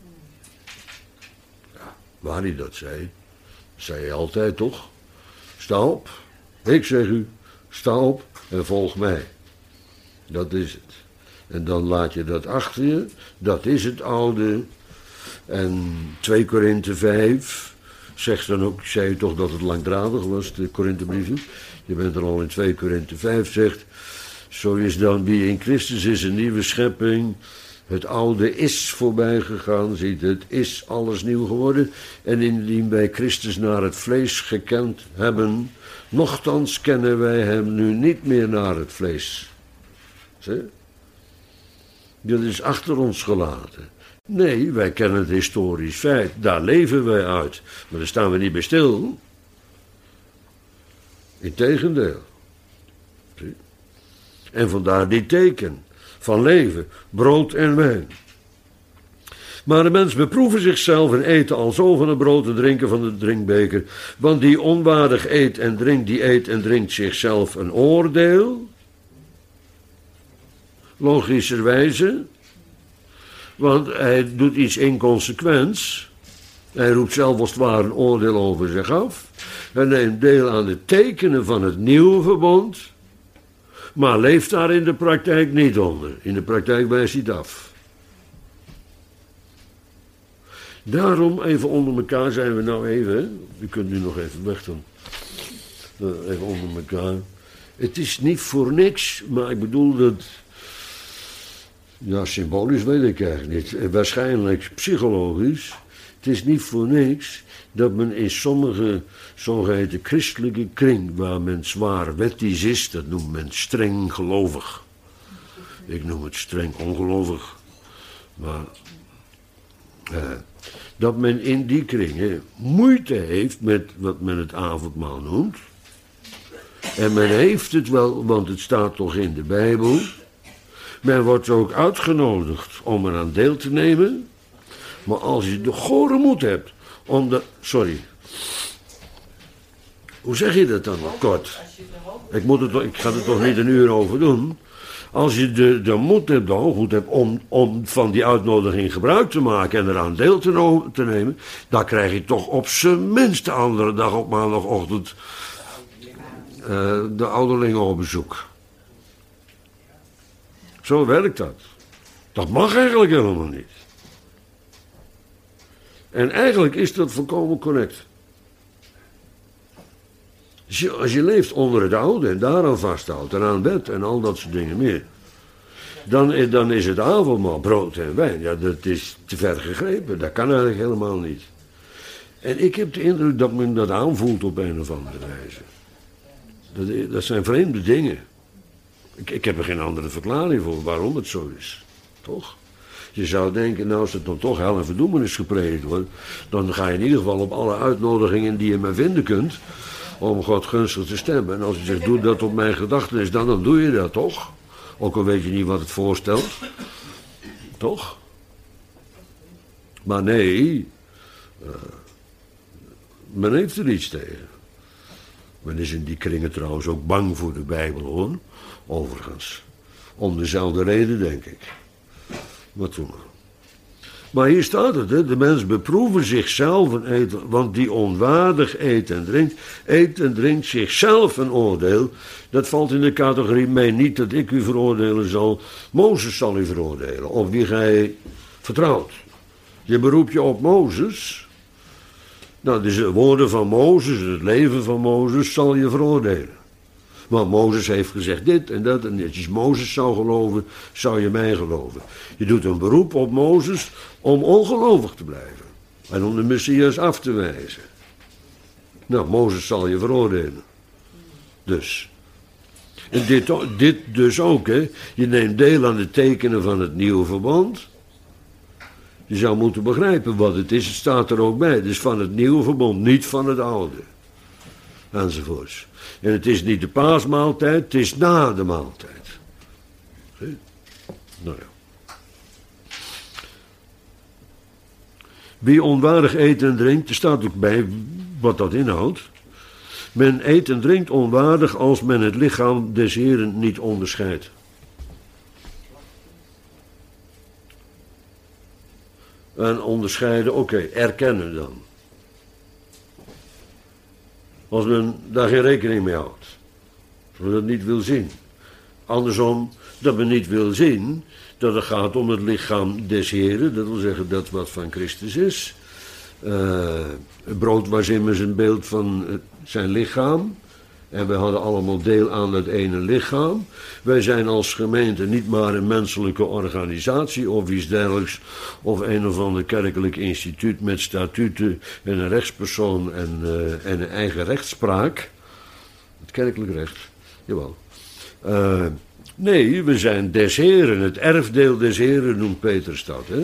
Ja, waar hij dat zei hij altijd toch? Sta op, ik zeg u, sta op en volg mij. Dat is het. En dan laat je dat achter je, dat is het oude. En 2 Korinthe 5 zegt dan ook, ik zei toch dat het langdradig was, de Korinthebrieven. Je bent er al in 2 Korinthe 5 zegt, zo is dan wie in Christus is een nieuwe schepping. Het oude is voorbij gegaan, ziet het, is alles nieuw geworden. En indien wij Christus naar het vlees gekend hebben, nochtans kennen wij hem nu niet meer naar het vlees. Zie? Dat is achter ons gelaten. Nee, wij kennen het historisch feit, daar leven wij uit. Maar daar staan we niet bij stil. Integendeel. Zie? En vandaar die teken van leven, brood en wijn. Maar de mens beproeven zichzelf en eten alzo van het brood en drinken van de drinkbeker. Want die onwaardig eet en drinkt, die eet en drinkt zichzelf een oordeel. Logischerwijze. Want hij doet iets inconsequents. Hij roept zelf als het ware een oordeel over zich af. Hij neemt deel aan de tekenen van het nieuwe verbond. Maar leeft daar in de praktijk niet onder. In de praktijk wijst hij het af. Daarom, even onder elkaar zijn we nou even, hè? U kunt nu nog even weg dan. Even onder elkaar. Het is niet voor niks, maar ik bedoel dat, ja, symbolisch weet ik eigenlijk niet. Waarschijnlijk psychologisch. Het is niet voor niks dat men in sommige zogeheten christelijke kring, waar men zwaar wettisch is, dat noemt men streng gelovig. Ik noem het streng ongelovig. Maar dat men in die kringen moeite heeft met wat men het avondmaal noemt. En men heeft het wel, want het staat toch in de Bijbel. Men wordt ook uitgenodigd om eraan deel te nemen. Maar als je de gore moed hebt om de... Sorry. Hoe zeg je dat dan nog kort? Ik ga er toch niet een uur over doen. Als je de moed hebt, de hoogmoed hebt om van die uitnodiging gebruik te maken en eraan deel te nemen, dan krijg je toch op zijn minst de andere dag op maandagochtend de ouderlingen op bezoek. Zo werkt dat. Dat mag eigenlijk helemaal niet. En eigenlijk is dat volkomen correct. Als je leeft onder het oude en daaraan vasthoudt en aan bed en al dat soort dingen meer, dan is het avondmaal brood en wijn. Ja, dat is te ver gegrepen. Dat kan eigenlijk helemaal niet. En ik heb de indruk dat men dat aanvoelt op een of andere wijze. Dat zijn vreemde dingen. Ik heb er geen andere verklaring voor waarom het zo is. Toch? Je zou denken, nou als het dan toch hel en verdoemenis gepredigt wordt, dan ga je in ieder geval op alle uitnodigingen die je maar vinden kunt, om God gunstig te stemmen. En als je zegt, doe dat op mijn gedachtenis, dan doe je dat toch? Ook al weet je niet wat het voorstelt. Toch? Maar nee, men heeft er iets tegen. Men is in die kringen trouwens ook bang voor de Bijbel, hoor. Overigens. Om dezelfde reden, denk ik. Maar toen maar. Maar hier staat het, hè. De mens beproeven zichzelf en eten, want die onwaardig eet en drinkt zichzelf een oordeel. Dat valt in de categorie mij niet dat ik u veroordelen zal. Mozes zal u veroordelen, of wie gij vertrouwt. Je beroept je op Mozes. Nou, dus de woorden van Mozes, het leven van Mozes, zal je veroordelen. Want Mozes heeft gezegd dit en dat. En als je Mozes zou geloven, zou je mij geloven. Je doet een beroep op Mozes om ongelovig te blijven. En om de Messias af te wijzen. Nou, Mozes zal je veroordelen. Dus. En dit dus ook, hè. Je neemt deel aan de tekenen van het nieuwe verbond. Je zou moeten begrijpen wat het is. Het staat er ook bij. Dus van het nieuwe verbond, niet van het oude. Enzovoorts. En het is niet de paasmaaltijd, het is na de maaltijd. Zie? Nou ja. Wie onwaardig eet en drinkt, er staat ook bij wat dat inhoudt. Men eet en drinkt onwaardig als men het lichaam des Heren niet onderscheidt. En onderscheiden, oké, erkennen dan. Als men daar geen rekening mee houdt. Als men dat niet wil zien. Andersom, dat men niet wil zien dat het gaat om het lichaam des Heren. Dat wil zeggen dat wat van Christus is. Het brood was immers een beeld van zijn lichaam. En wij hadden allemaal deel aan dat ene lichaam. Wij zijn als gemeente niet maar een menselijke organisatie of iets dergelijks. Of een of ander kerkelijk instituut met statuten en een rechtspersoon en een eigen rechtspraak. Het kerkelijk recht, jawel. Nee, we zijn des Heren, het erfdeel des Heren noemt Petrus dat. Hè?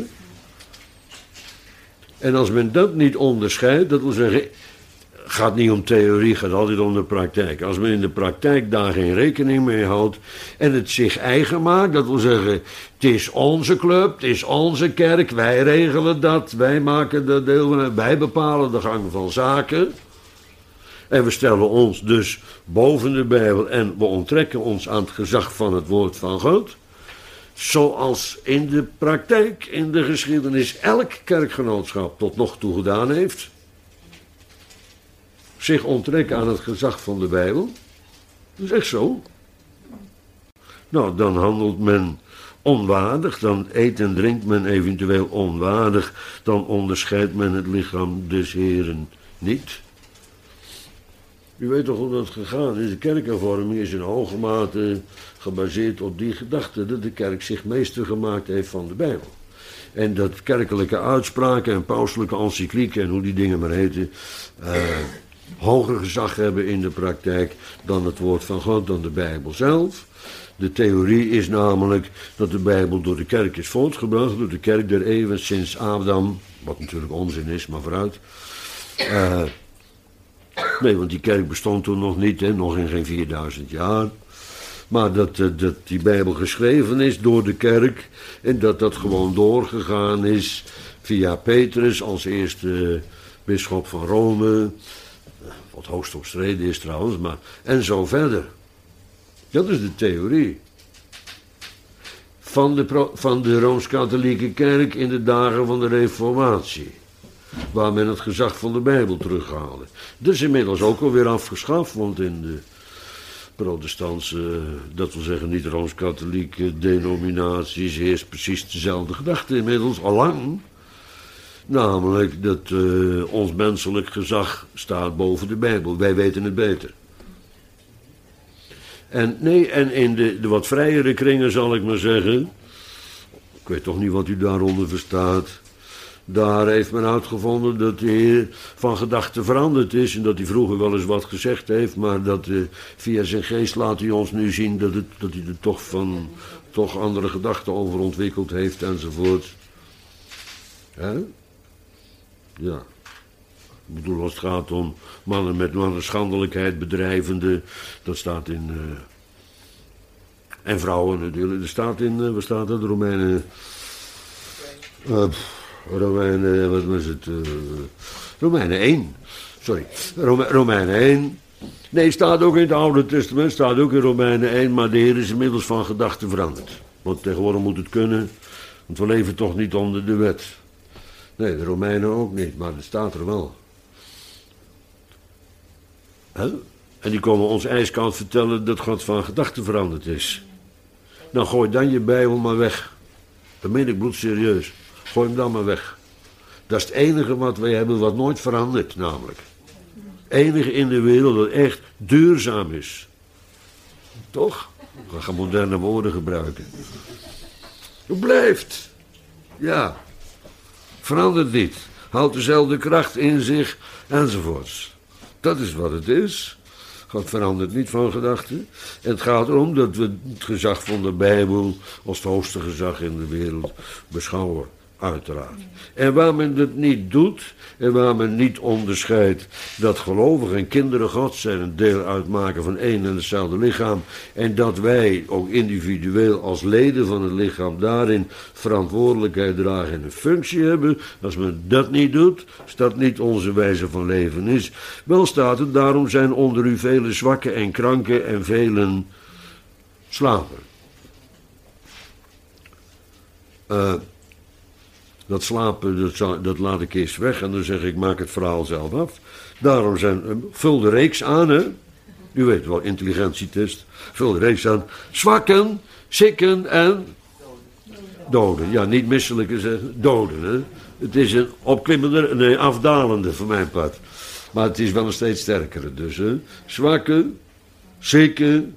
En als men dat niet onderscheidt, dat wil zeggen, gaat niet om theorie, gaat altijd om de praktijk. Als men in de praktijk daar geen rekening mee houdt en het zich eigen maakt, dat wil zeggen, het is onze club, het is onze kerk, wij regelen dat, wij maken er deel van, wij bepalen de gang van zaken. En we stellen ons dus boven de Bijbel en we onttrekken ons aan het gezag van het woord van God. Zoals in de praktijk, in de geschiedenis, elk kerkgenootschap tot nog toe gedaan heeft. Zich onttrekken aan het gezag van de Bijbel. Dat is echt zo. Nou, dan handelt men onwaardig, dan eet en drinkt men eventueel onwaardig, dan onderscheidt men het lichaam des Heren niet. U weet toch hoe dat gegaan is. De kerkhervorming is in hoge mate gebaseerd op die gedachte dat de kerk zich meester gemaakt heeft van de Bijbel. En dat kerkelijke uitspraken en pauselijke encyclieken en hoe die dingen maar heten, hoger gezag hebben in de praktijk dan het woord van God, dan de Bijbel zelf. De theorie is namelijk dat de Bijbel door de kerk is voortgebracht, door de kerk der eeuwen sinds Adam, wat natuurlijk onzin is, maar vooruit. Nee, want die kerk bestond toen nog niet, hè, nog in geen 4000 jaar. Maar dat die Bijbel geschreven is door de kerk en dat dat gewoon doorgegaan is via Petrus als eerste bisschop van Rome. Wat hoogst omstreden is trouwens, maar en zo verder. Dat is de theorie. Van de Rooms-Katholieke Kerk in de dagen van de Reformatie. Waar men het gezag van de Bijbel terughaalde. Dat is inmiddels ook alweer afgeschaft, want in protestantse, dat wil zeggen niet rooms-katholieke denominaties, heerst precies dezelfde gedachte inmiddels, al lang. Namelijk dat ons menselijk gezag staat boven de Bijbel. Wij weten het beter. En in de wat vrijere kringen zal ik maar zeggen, ik weet toch niet wat u daaronder verstaat, daar heeft men uitgevonden dat de Heer van gedachten veranderd is en dat hij vroeger wel eens wat gezegd heeft, maar dat via zijn geest laat hij ons nu zien dat hij er toch andere gedachten over ontwikkeld heeft enzovoort. Hè? Ja. Ik bedoel, als het gaat om mannen met schandelijkheid bedrijvende, dat staat in... en vrouwen natuurlijk, er staat in, wat staat er, Romeinen... wat was het? Romeinen 1. Sorry, Romeinen 1. Nee, staat ook in het Oude Testament, staat ook in Romeinen 1, maar de Heer is inmiddels van gedachten veranderd. Want tegenwoordig moet het kunnen, want we leven toch niet onder de wet. Nee, de Romeinen ook niet, maar het staat er wel. Huh? En die komen ons ijskoud vertellen dat God van gedachten veranderd is. Nou, gooi dan je Bijbel maar weg. Dat meen ik bloedserieus. Gooi hem dan maar weg. Dat is het enige wat wij hebben wat nooit verandert, namelijk. Het enige in de wereld dat echt duurzaam is. Toch? We gaan moderne woorden gebruiken. Het blijft. Ja. Verandert niet. Houdt dezelfde kracht in zich, enzovoorts. Dat is wat het is. God verandert niet van gedachten. En het gaat erom dat we het gezag van de Bijbel als het hoogste gezag in de wereld beschouwen. Uiteraard. En waar men dat niet doet, en waar men niet onderscheidt dat gelovigen en kinderen Gods zijn een deel uitmaken van één en hetzelfde lichaam, en dat wij ook individueel als leden van het lichaam daarin verantwoordelijkheid dragen en een functie hebben, als men dat niet doet, als dat niet onze wijze van leven is, wel staat het, daarom zijn onder u vele zwakken en kranken en velen slapen. Dat slapen, dat laat ik eerst weg en dan zeg ik, maak het verhaal zelf af. Daarom vul de reeks aan, hè. U weet wel, intelligentietest. Vul de reeks aan. Zwakken, zieken en doden. Ja, niet misselijke zeggen, doden, hè. Het is een opklimmende, nee, afdalende voor mijn part. Maar het is wel een steeds sterkere, dus, hè. Zwakken, zieken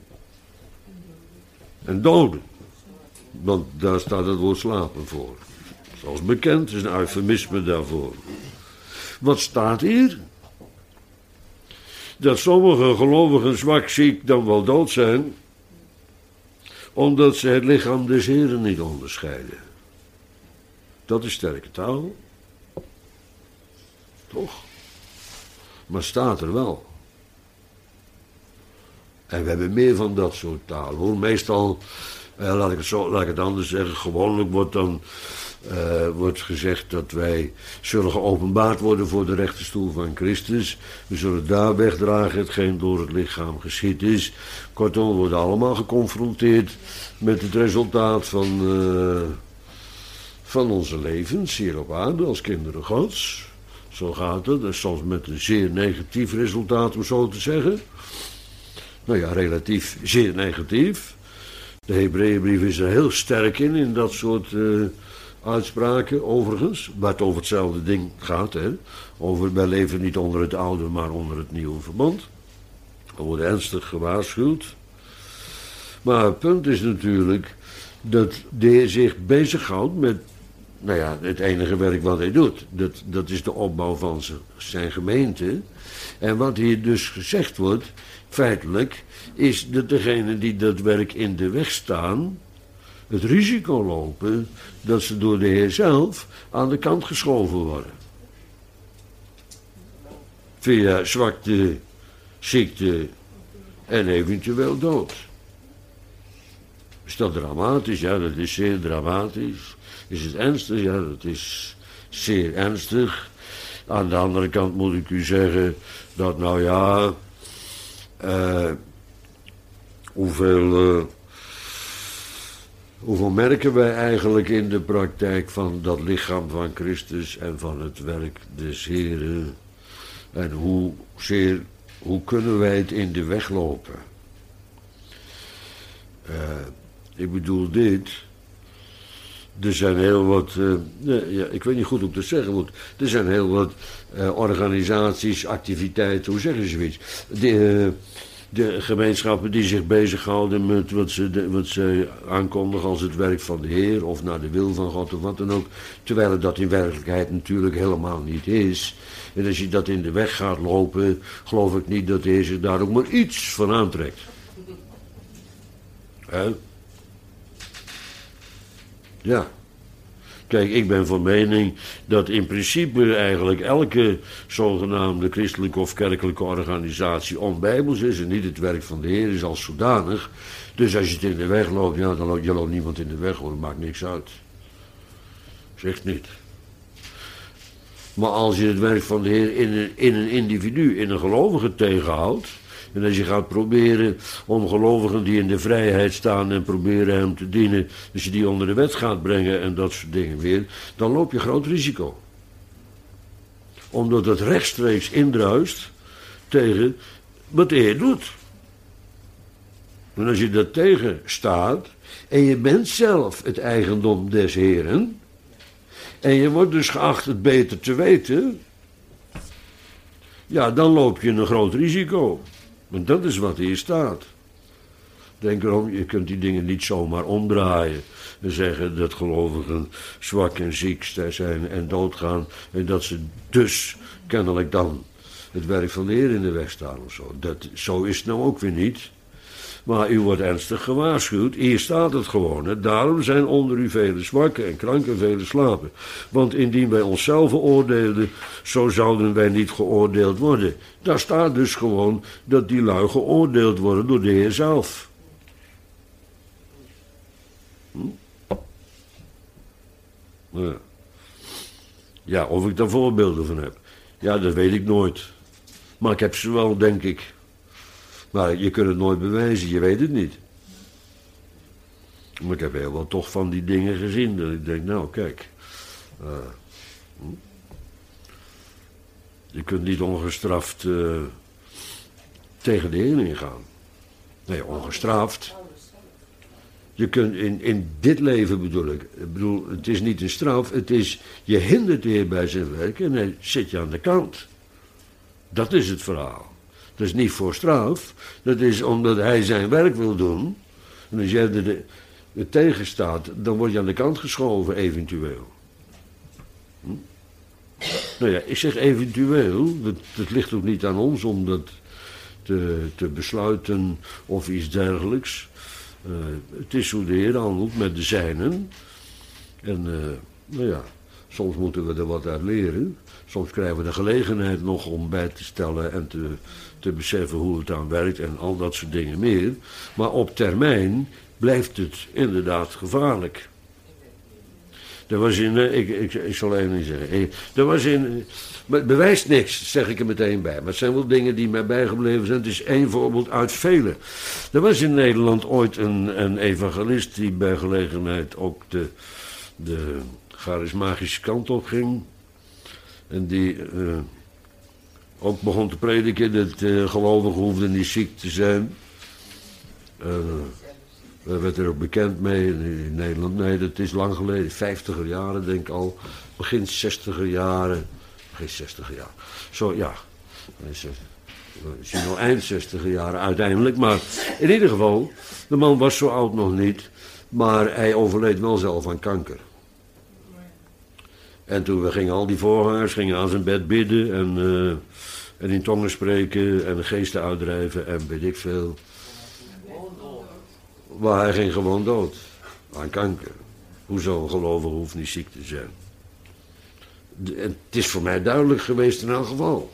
en doden. Want daar staat het woord slapen voor. Zoals bekend is een eufemisme daarvoor. Wat staat hier? Dat sommige gelovigen zwak, ziek, dan wel dood zijn, omdat ze het lichaam des Heren niet onderscheiden. Dat is sterke taal. Toch? Maar staat er wel. En we hebben meer van dat soort taal, hoor. Meestal, laat ik het anders zeggen, gewoonlijk wordt gezegd dat wij zullen geopenbaard worden voor de rechterstoel van Christus. We zullen daar wegdragen hetgeen door het lichaam geschied is. Kortom, we worden allemaal geconfronteerd met het resultaat van onze levens hier op aarde als kinderen Gods. Zo gaat het. En soms met een zeer negatief resultaat, om zo te zeggen. Nou ja, relatief zeer negatief. De Hebreeënbrief is er heel sterk in dat soort uitspraken, overigens, waar het over hetzelfde ding gaat, hè. Wij leven niet onder het oude, maar onder het nieuwe verbond. We worden ernstig gewaarschuwd. Maar het punt is natuurlijk dat de Heer zich bezighoudt met, nou ja, het enige werk wat hij doet. Dat is de opbouw van zijn gemeente. En wat hier dus gezegd wordt, feitelijk, is dat degenen die dat werk in de weg staan, het risico lopen dat ze door de Heer zelf aan de kant geschoven worden. Via zwakte, ziekte en eventueel dood. Is dat dramatisch? Ja, dat is zeer dramatisch. Is het ernstig? Ja, dat is zeer ernstig. Aan de andere kant moet ik u zeggen dat, nou ja, hoeveel merken wij eigenlijk in de praktijk van dat lichaam van Christus en van het werk des Heren? En hoe kunnen wij het in de weg lopen? Ik bedoel dit. Er zijn heel wat, ja, ik weet niet goed hoe ik dat zeggen moet. Er zijn heel wat organisaties, activiteiten, hoe zeggen ze zoiets? De gemeenschappen die zich bezighouden met wat ze aankondigen als het werk van de Heer, of naar de wil van God of wat dan ook. Terwijl het dat in werkelijkheid natuurlijk helemaal niet is. En als je dat in de weg gaat lopen, geloof ik niet dat de Heer zich daar ook maar iets van aantrekt. Hè? Ja. Kijk, ik ben van mening dat in principe eigenlijk elke zogenaamde christelijke of kerkelijke organisatie onbijbels is en niet het werk van de Heer is als zodanig. Dus als je het in de weg loopt, ja, dan loopt je loopt niemand in de weg hoor, dat maakt niks uit. Zegt niet. Maar als je het werk van de Heer in een individu, in een gelovige tegenhoudt, en als je gaat proberen om gelovigen die in de vrijheid staan en proberen hem te dienen, als je die onder de wet gaat brengen en dat soort dingen weer, dan loop je groot risico. Omdat het rechtstreeks indruist tegen wat de Heer doet. En als je dat tegenstaat en je bent zelf het eigendom des Heeren, en je wordt dus geacht het beter te weten, ja, dan loop je een groot risico. Want dat is wat hier staat. Denk erom, je kunt die dingen niet zomaar omdraaien. En zeggen dat gelovigen zwak en ziek zijn en doodgaan. En dat ze dus kennelijk dan het werk van de Heer in de weg staan of zo. Zo is het nou ook weer niet. Maar u wordt ernstig gewaarschuwd. Hier staat het gewoon. Hè. Daarom zijn onder u vele zwakken en kranken vele slapen. Want indien wij onszelf oordeelden, zo zouden wij niet geoordeeld worden. Daar staat dus gewoon dat die lui geoordeeld worden door de Heer zelf. Ja, of ik daar voorbeelden van heb. Ja, dat weet ik nooit. Maar ik heb ze wel, denk ik. Maar je kunt het nooit bewijzen, je weet het niet. Maar ik heb heel wel toch van die dingen gezien. Dat ik denk, nou kijk. Je kunt niet ongestraft tegen de Heer ingaan. Nee, ongestraft. Je kunt in dit leven bedoel ik. Ik bedoel, het is niet een straf. Het is, je hindert de Heer bij zijn werk en hij zit je aan de kant. Dat is het verhaal. Dat is niet voor straf. Dat is omdat hij zijn werk wil doen. En als jij er tegen staat, dan word je aan de kant geschoven, eventueel. Nou ja, ik zeg eventueel. Dat ligt ook niet aan ons om dat te besluiten of iets dergelijks. Het is hoe de Heer handelt met de zijnen. En nou ja, soms moeten we er wat uit leren. Soms krijgen we de gelegenheid nog om bij te stellen en te beseffen hoe het aan werkt en al dat soort dingen meer. Maar op termijn blijft het inderdaad gevaarlijk. Er was ik zal even niet zeggen. Er was maar het bewijst niks, zeg ik er meteen bij. Maar het zijn wel dingen die mij bijgebleven zijn. Het is één voorbeeld uit vele. Er was in Nederland ooit een evangelist die bij gelegenheid ook de charismatische kant op ging. En die ook begon te prediken dat gelovigen hoefden niet ziek te zijn. We werd er ook bekend mee in Nederland. Nee, dat is lang geleden, 50er jaren denk ik al. Begin 60er jaren. Begin 60er jaar. Zo, ja. Dan is hij nog eind 60er jaren uiteindelijk. Maar in ieder geval, de man was zo oud nog niet. Maar hij overleed wel zelf aan kanker. En toen gingen al die voorgangers aan zijn bed bidden en in tongen spreken en de geesten uitdrijven en weet ik veel. Maar hij ging gewoon dood aan kanker. Hoezo, een gelovige hoeft niet ziek te zijn. Het is voor mij duidelijk geweest in elk geval.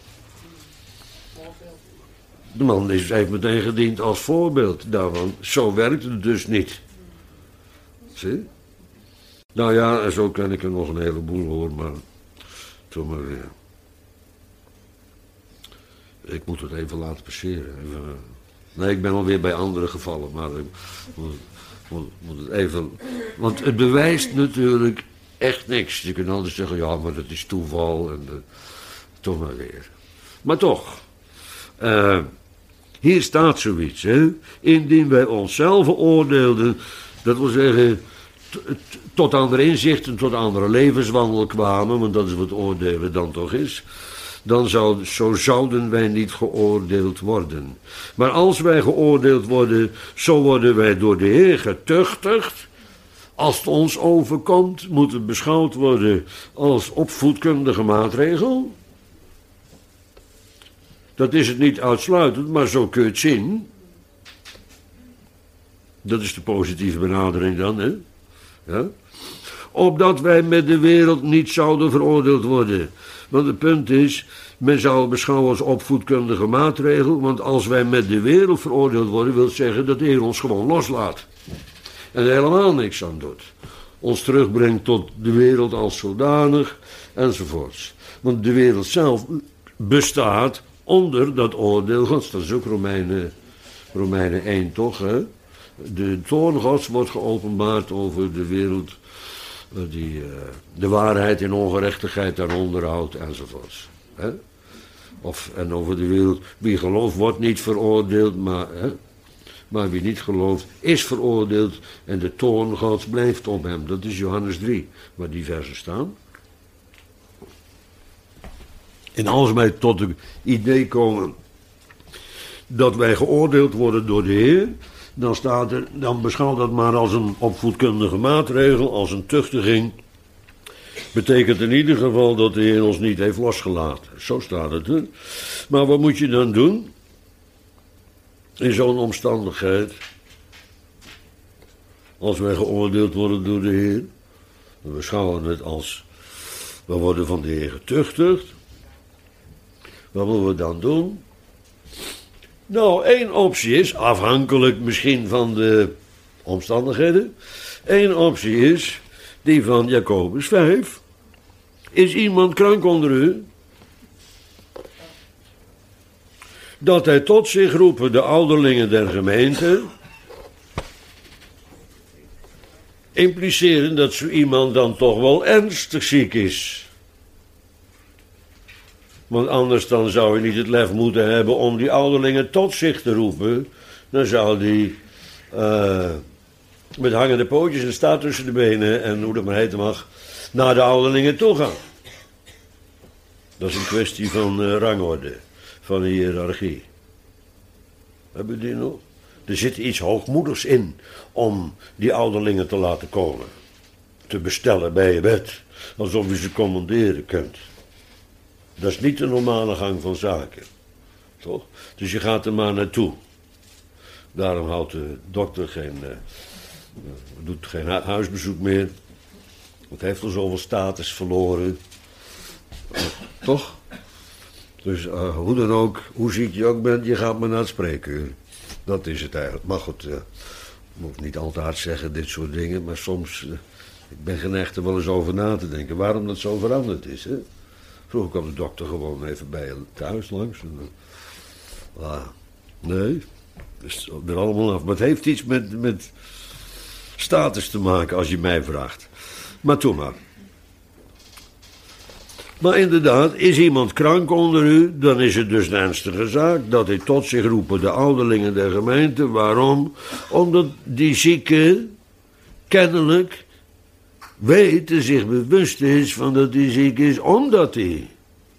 De man heeft meteen gediend als voorbeeld daarvan. Zo werkt het dus niet. Zie? Nou ja, en zo kan ik er nog een heleboel hoor, maar toch maar weer. Ik moet het even laten passeren. Nee, ik ben alweer bij andere gevallen, maar ik moet het even. Want het bewijst natuurlijk echt niks. Je kunt altijd zeggen, ja, maar dat is toeval en toch maar weer. Maar toch, Hier staat zoiets, hè. Indien wij onszelf oordeelden, dat wil zeggen, tot andere inzichten, tot andere levenswandel kwamen, want dat is wat oordelen dan toch is, dan zo zouden wij niet geoordeeld worden. Maar als wij geoordeeld worden, zo worden wij door de Heer getuchtigd. Als het ons overkomt, moet het beschouwd worden als opvoedkundige maatregel. Dat is het niet uitsluitend, maar zo kun je het zien. Dat is de positieve benadering dan, hè? Ja? Opdat wij met de wereld niet zouden veroordeeld worden. Want het punt is, men zou het beschouwen als opvoedkundige maatregel, want als wij met de wereld veroordeeld worden, wil zeggen dat de Heer ons gewoon loslaat. En er helemaal niks aan doet. Ons terugbrengt tot de wereld als zodanig, enzovoorts. Want de wereld zelf bestaat onder dat oordeel Gods. Dat is ook Romeinen 1 toch, hè? De toorn Gods wordt geopenbaard over de wereld die de waarheid en ongerechtigheid daaronder houdt, enzovoorts. Hè? En over de wereld, wie gelooft wordt niet veroordeeld, maar wie niet gelooft is veroordeeld en de toorn Gods blijft op hem. Dat is Johannes 3, waar die versen staan. En als wij tot het idee komen dat wij geoordeeld worden door de Heer, dan beschouw dat maar als een opvoedkundige maatregel, als een tuchtiging. Betekent in ieder geval dat de Heer ons niet heeft losgelaten. Zo staat het. Hè? Maar wat moet je dan doen in zo'n omstandigheid? Als wij geoordeeld worden door de Heer, we beschouwen het als we worden van de Heer getuchtigd. Wat moeten we dan doen? Nou, één optie is, afhankelijk misschien van de omstandigheden, één optie is die van Jacobus 5. Is iemand krank onder u? Dat hij tot zich roepen de ouderlingen der gemeente, impliceren dat zo iemand dan toch wel ernstig ziek is. Want anders dan zou je niet het lef moeten hebben om die ouderlingen tot zich te roepen. Dan zou die met hangende pootjes en staart tussen de benen en hoe dat maar heten mag, naar de ouderlingen toe gaan. Dat is een kwestie van rangorde, van de hiërarchie. Hebben die nog? Er zit iets hoogmoedigs in om die ouderlingen te laten komen. Te bestellen bij je bed, alsof je ze commanderen kunt. Dat is niet de normale gang van zaken. Toch? Dus je gaat er maar naartoe. Daarom houdt de dokter doet geen huisbezoek meer. Het heeft al zoveel status verloren. Toch? Dus hoe dan ook, hoe ziek je ook bent, je gaat maar naar het spreekuur. Dat is het eigenlijk. Maar goed, ik moet niet altijd zeggen dit soort dingen, maar soms, ik ben geneigd er wel eens over na te denken. Waarom dat zo veranderd is, hè? Vroeger kwam de dokter gewoon even bij je thuis langs. Nee, dat is er allemaal af. Maar het heeft iets met status te maken, als je mij vraagt. Maar toe maar. Maar inderdaad, is iemand krank onder u, dan is het dus een ernstige zaak dat hij tot zich roepen de ouderlingen der gemeente. Waarom? Omdat die zieke kennelijk weet en zich bewust is van dat hij ziek is, omdat hij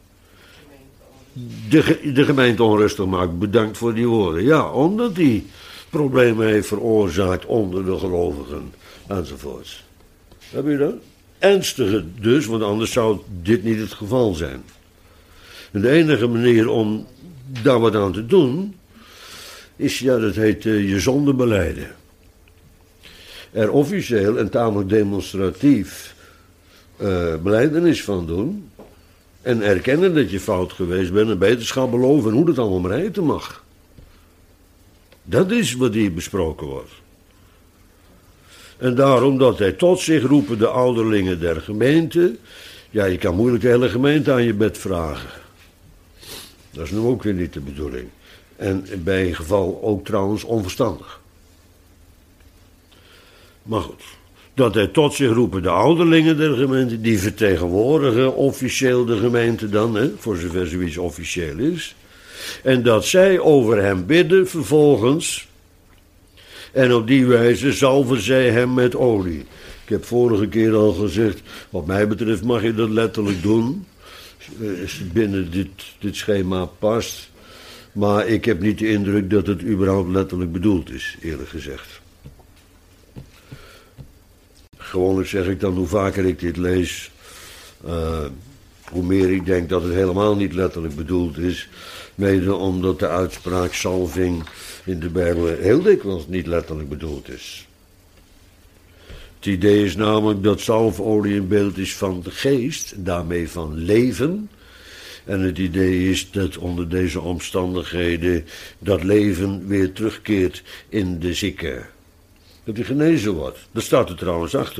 de gemeente onrustig maakt. Bedankt voor die woorden. Ja, omdat hij problemen heeft veroorzaakt onder de gelovigen, enzovoorts. Heb je dat? Ernstige dus, want anders zou dit niet het geval zijn. En de enige manier om daar wat aan te doen, is, ja, dat heet je zonde belijden. Er officieel en tamelijk demonstratief belijdenis van doen. En erkennen dat je fout geweest bent en beterschap beloven en hoe dat allemaal maar heten mag. Dat is wat hier besproken wordt. En daarom dat hij tot zich roepen de ouderlingen der gemeente. Ja, je kan moeilijk de hele gemeente aan je bed vragen. Dat is nu ook weer niet de bedoeling. En bij een geval ook trouwens onverstandig. Maar goed, dat hij tot zich roepen de ouderlingen der gemeente, die vertegenwoordigen officieel de gemeente dan, hè, voor zover zoiets officieel is. En dat zij over hem bidden vervolgens. En op die wijze zalven zij hem met olie. Ik heb vorige keer al gezegd, wat mij betreft mag je dat letterlijk doen. Als het binnen dit schema past. Maar ik heb niet de indruk dat het überhaupt letterlijk bedoeld is, eerlijk gezegd. Gewoonlijk zeg ik dan, hoe vaker ik dit lees, hoe meer ik denk dat het helemaal niet letterlijk bedoeld is. Mede omdat de uitspraak salving in de Bijbel heel dikwijls niet letterlijk bedoeld is. Het idee is namelijk dat zalfolie een beeld is van de geest, daarmee van leven. En het idee is dat onder deze omstandigheden dat leven weer terugkeert in de zieke. Dat hij genezen wordt. Dat staat er trouwens achter.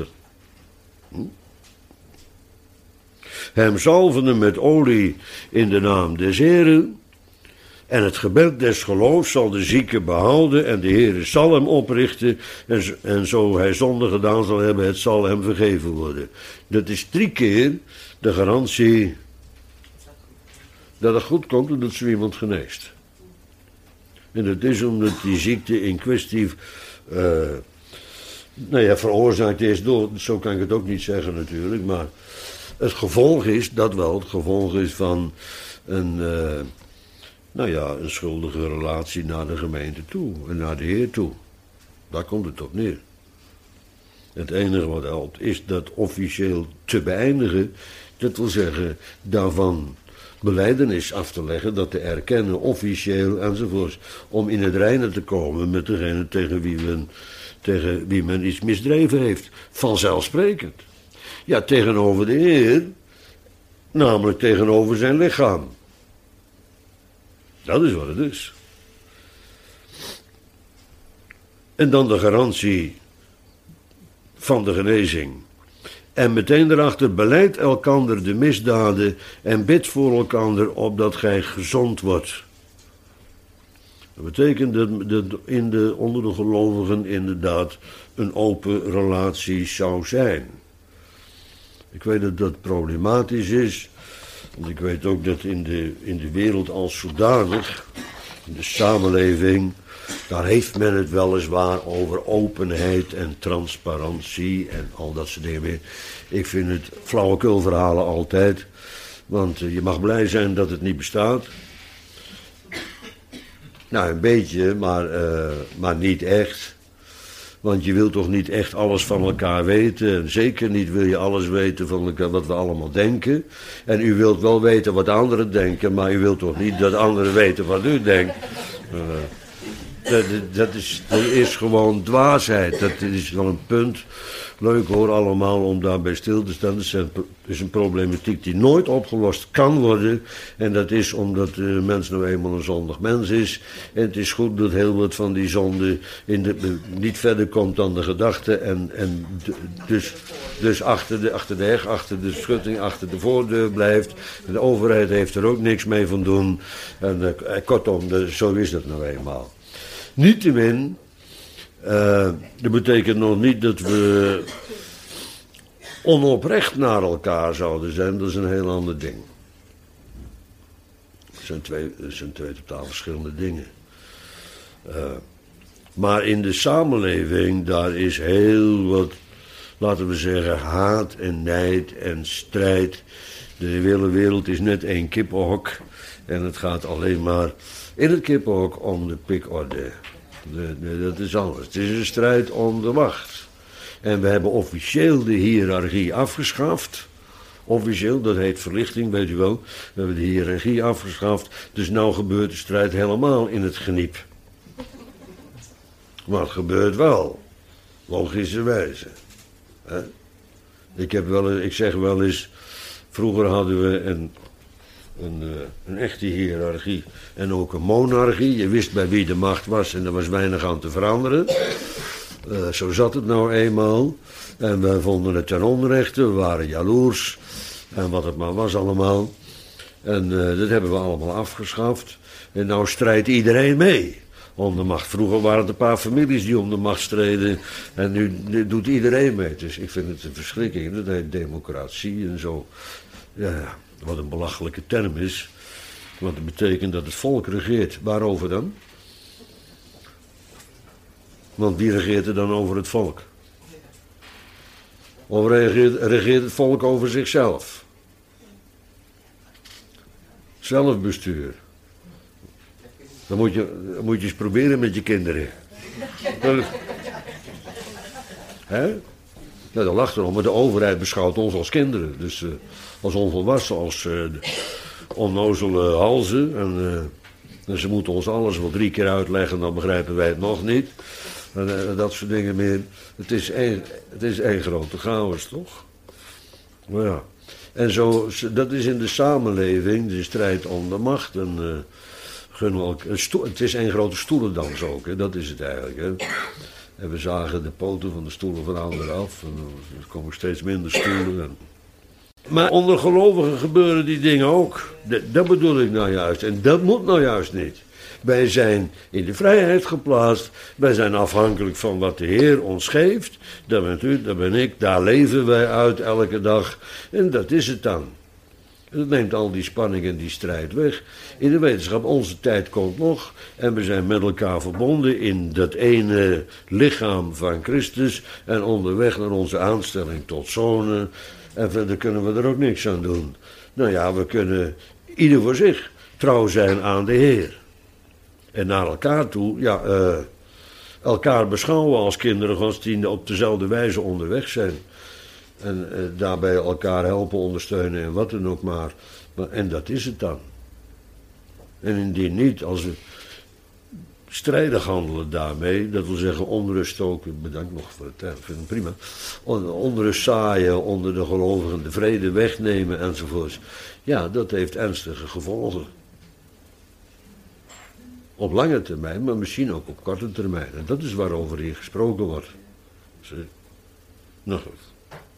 Hem zalvende met olie in de naam des Heren. En het gebed des geloofs zal de zieke behouden en de Heere zal hem oprichten. En zo hij zonde gedaan zal hebben, het zal hem vergeven worden. Dat is 3 keer de garantie dat het goed komt en dat zo iemand geneest. En dat is omdat die ziekte in kwestie veroorzaakt is door, zo kan ik het ook niet zeggen natuurlijk, maar het gevolg is, dat wel, het gevolg is van een schuldige relatie naar de gemeente toe en naar de Heer toe. Daar komt het op neer. Het enige wat helpt is dat officieel te beëindigen, dat wil zeggen daarvan belijdenis af te leggen, dat te erkennen, officieel enzovoorts, om in het reine te komen met degene tegen wie men iets misdreven heeft. Vanzelfsprekend. Ja, tegenover de Heer, namelijk tegenover zijn lichaam. Dat is wat het is. En dan de garantie van de genezing. En meteen daarachter belijdt elkander de misdaden en bidt voor elkander opdat gij gezond wordt. Dat betekent dat onder de gelovigen inderdaad een open relatie zou zijn. Ik weet dat dat problematisch is. Want ik weet ook dat in de wereld als zodanig, in de samenleving, daar heeft men het weliswaar over openheid en transparantie en al dat soort dingen meer. Ik vind het flauwekulverhalen altijd, want je mag blij zijn dat het niet bestaat. Nou, een beetje, maar niet echt. Want je wilt toch niet echt alles van elkaar weten. En zeker niet wil je alles weten van elkaar wat we allemaal denken. En u wilt wel weten wat anderen denken, maar u wilt toch niet dat anderen weten wat u denkt. Dat is gewoon dwaasheid. Dat is wel een punt. Leuk hoor allemaal om daarbij stil te staan. Dat is een problematiek die nooit opgelost kan worden. En dat is omdat de mens nou eenmaal een zondig mens is. En het is goed dat heel wat van die zonde niet verder komt dan de gedachte. En dus achter de heg, achter de schutting, achter de voordeur blijft. En de overheid heeft er ook niks mee van doen. En kortom, zo is dat nou eenmaal. Niettemin, dat betekent nog niet dat we onoprecht naar elkaar zouden zijn. Dat is een heel ander ding. Dat zijn twee totaal verschillende dingen. Maar in de samenleving, daar is heel wat, laten we zeggen, haat en nijd en strijd. De hele wereld is net één kippenhok. En het gaat alleen maar in het kippenhok om de pikorde. Dat is alles. Het is een strijd om de macht. En we hebben officieel de hiërarchie afgeschaft. Officieel, dat heet verlichting, weet u wel. We hebben de hiërarchie afgeschaft. Dus nou gebeurt de strijd helemaal in het geniep. Maar het gebeurt wel. Logischerwijze. Ik zeg wel eens, vroeger hadden we een echte hiërarchie en ook een monarchie. Je wist bij wie de macht was en er was weinig aan te veranderen. Zo zat het nou eenmaal. En wij vonden het ten onrechte, we waren jaloers. En wat het maar was allemaal. En dat hebben we allemaal afgeschaft. En nou strijdt iedereen mee om de macht. Vroeger waren het een paar families die om de macht streden. En nu doet iedereen mee. Dus ik vind het een verschrikking. Dat heet democratie en zo. Ja, wat een belachelijke term is. Want dat betekent dat het volk regeert. Waarover dan? Want wie regeert er dan over het volk? Of regeert het volk over zichzelf? Zelfbestuur. Dan moet je eens proberen met je kinderen. Hè? Ja, dat lacht erom, maar de overheid beschouwt ons als kinderen. Dus als onvolwassen, als onnozele halzen. En ze moeten ons alles wel 3 keer uitleggen, dan begrijpen wij het nog niet. En dat soort dingen meer. Het is één grote chaos, toch? Maar ja. En zo, dat is in de samenleving, de strijd om de macht. En het is één grote stoelendans ook, hè? Dat is het eigenlijk. Hè? En we zagen de poten van de stoelen van anderen af. En er komen steeds minder stoelen. Maar onder gelovigen gebeuren die dingen ook. Dat bedoel ik nou juist. En dat moet nou juist niet. Wij zijn in de vrijheid geplaatst. Wij zijn afhankelijk van wat de Heer ons geeft. Dat bent u, dat ben ik. Daar leven wij uit elke dag. En dat is het dan. Dat neemt al die spanning en die strijd weg. In de wetenschap, onze tijd komt nog. En we zijn met elkaar verbonden in dat ene lichaam van Christus. En onderweg naar onze aanstelling tot zonen. En verder kunnen we er ook niks aan doen. Nou ja, we kunnen ieder voor zich trouw zijn aan de Heer. En naar elkaar toe, ja, elkaar beschouwen als kinderen, als die op dezelfde wijze onderweg zijn. En daarbij elkaar helpen, ondersteunen en wat dan ook maar. En dat is het dan. En indien niet, als we strijdig handelen daarmee, dat wil zeggen onrust stoken, bedankt nog voor het term, vind ik prima. Onrust zaaien onder de gelovigen, de vrede wegnemen enzovoorts. Ja, dat heeft ernstige gevolgen. Op lange termijn, maar misschien ook op korte termijn. En dat is waarover hier gesproken wordt. Nou goed.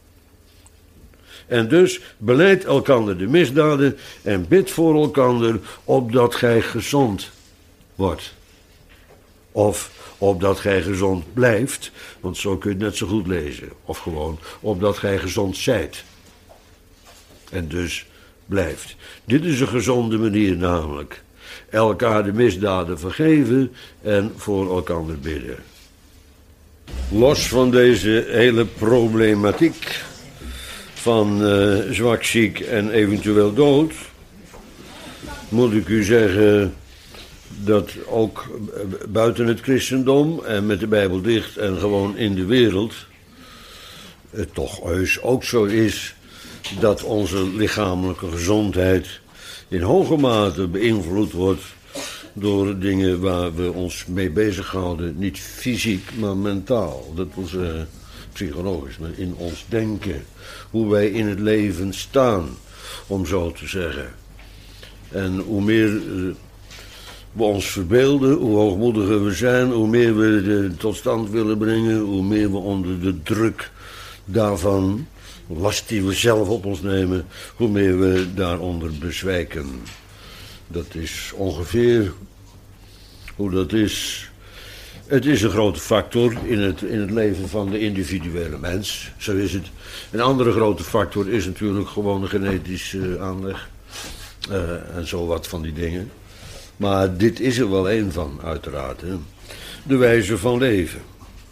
En dus belijd elkander de misdaden en bid voor elkander opdat gij gezond wordt. Of opdat gij gezond blijft, want zo kun je het net zo goed lezen. Of gewoon opdat gij gezond zijt. En dus blijft. Dit is een gezonde manier namelijk. Elkaar de misdaden vergeven en voor elkander bidden. Los van deze hele problematiek van zwak, ziek en eventueel dood, moet ik u zeggen dat ook buiten het christendom en met de Bijbel dicht en gewoon in de wereld het toch heus ook zo is dat onze lichamelijke gezondheid in hoge mate beïnvloed wordt door dingen waar we ons mee bezighouden. Niet fysiek, maar mentaal. Dat wil zeggen psychologisch, maar in ons denken. Hoe wij in het leven staan, om zo te zeggen. En hoe meer we ons verbeelden, hoe hoogmoediger we zijn, hoe meer we het tot stand willen brengen, hoe meer we onder de druk daarvan, last die we zelf op ons nemen, hoe meer we daaronder bezwijken. Dat is ongeveer hoe dat is. Het is een grote factor in het leven van de individuele mens. Zo is het. Een andere grote factor is natuurlijk gewoon de genetische aanleg. En zo wat van die dingen. Maar dit is er wel één van, uiteraard. Hè. De wijze van leven.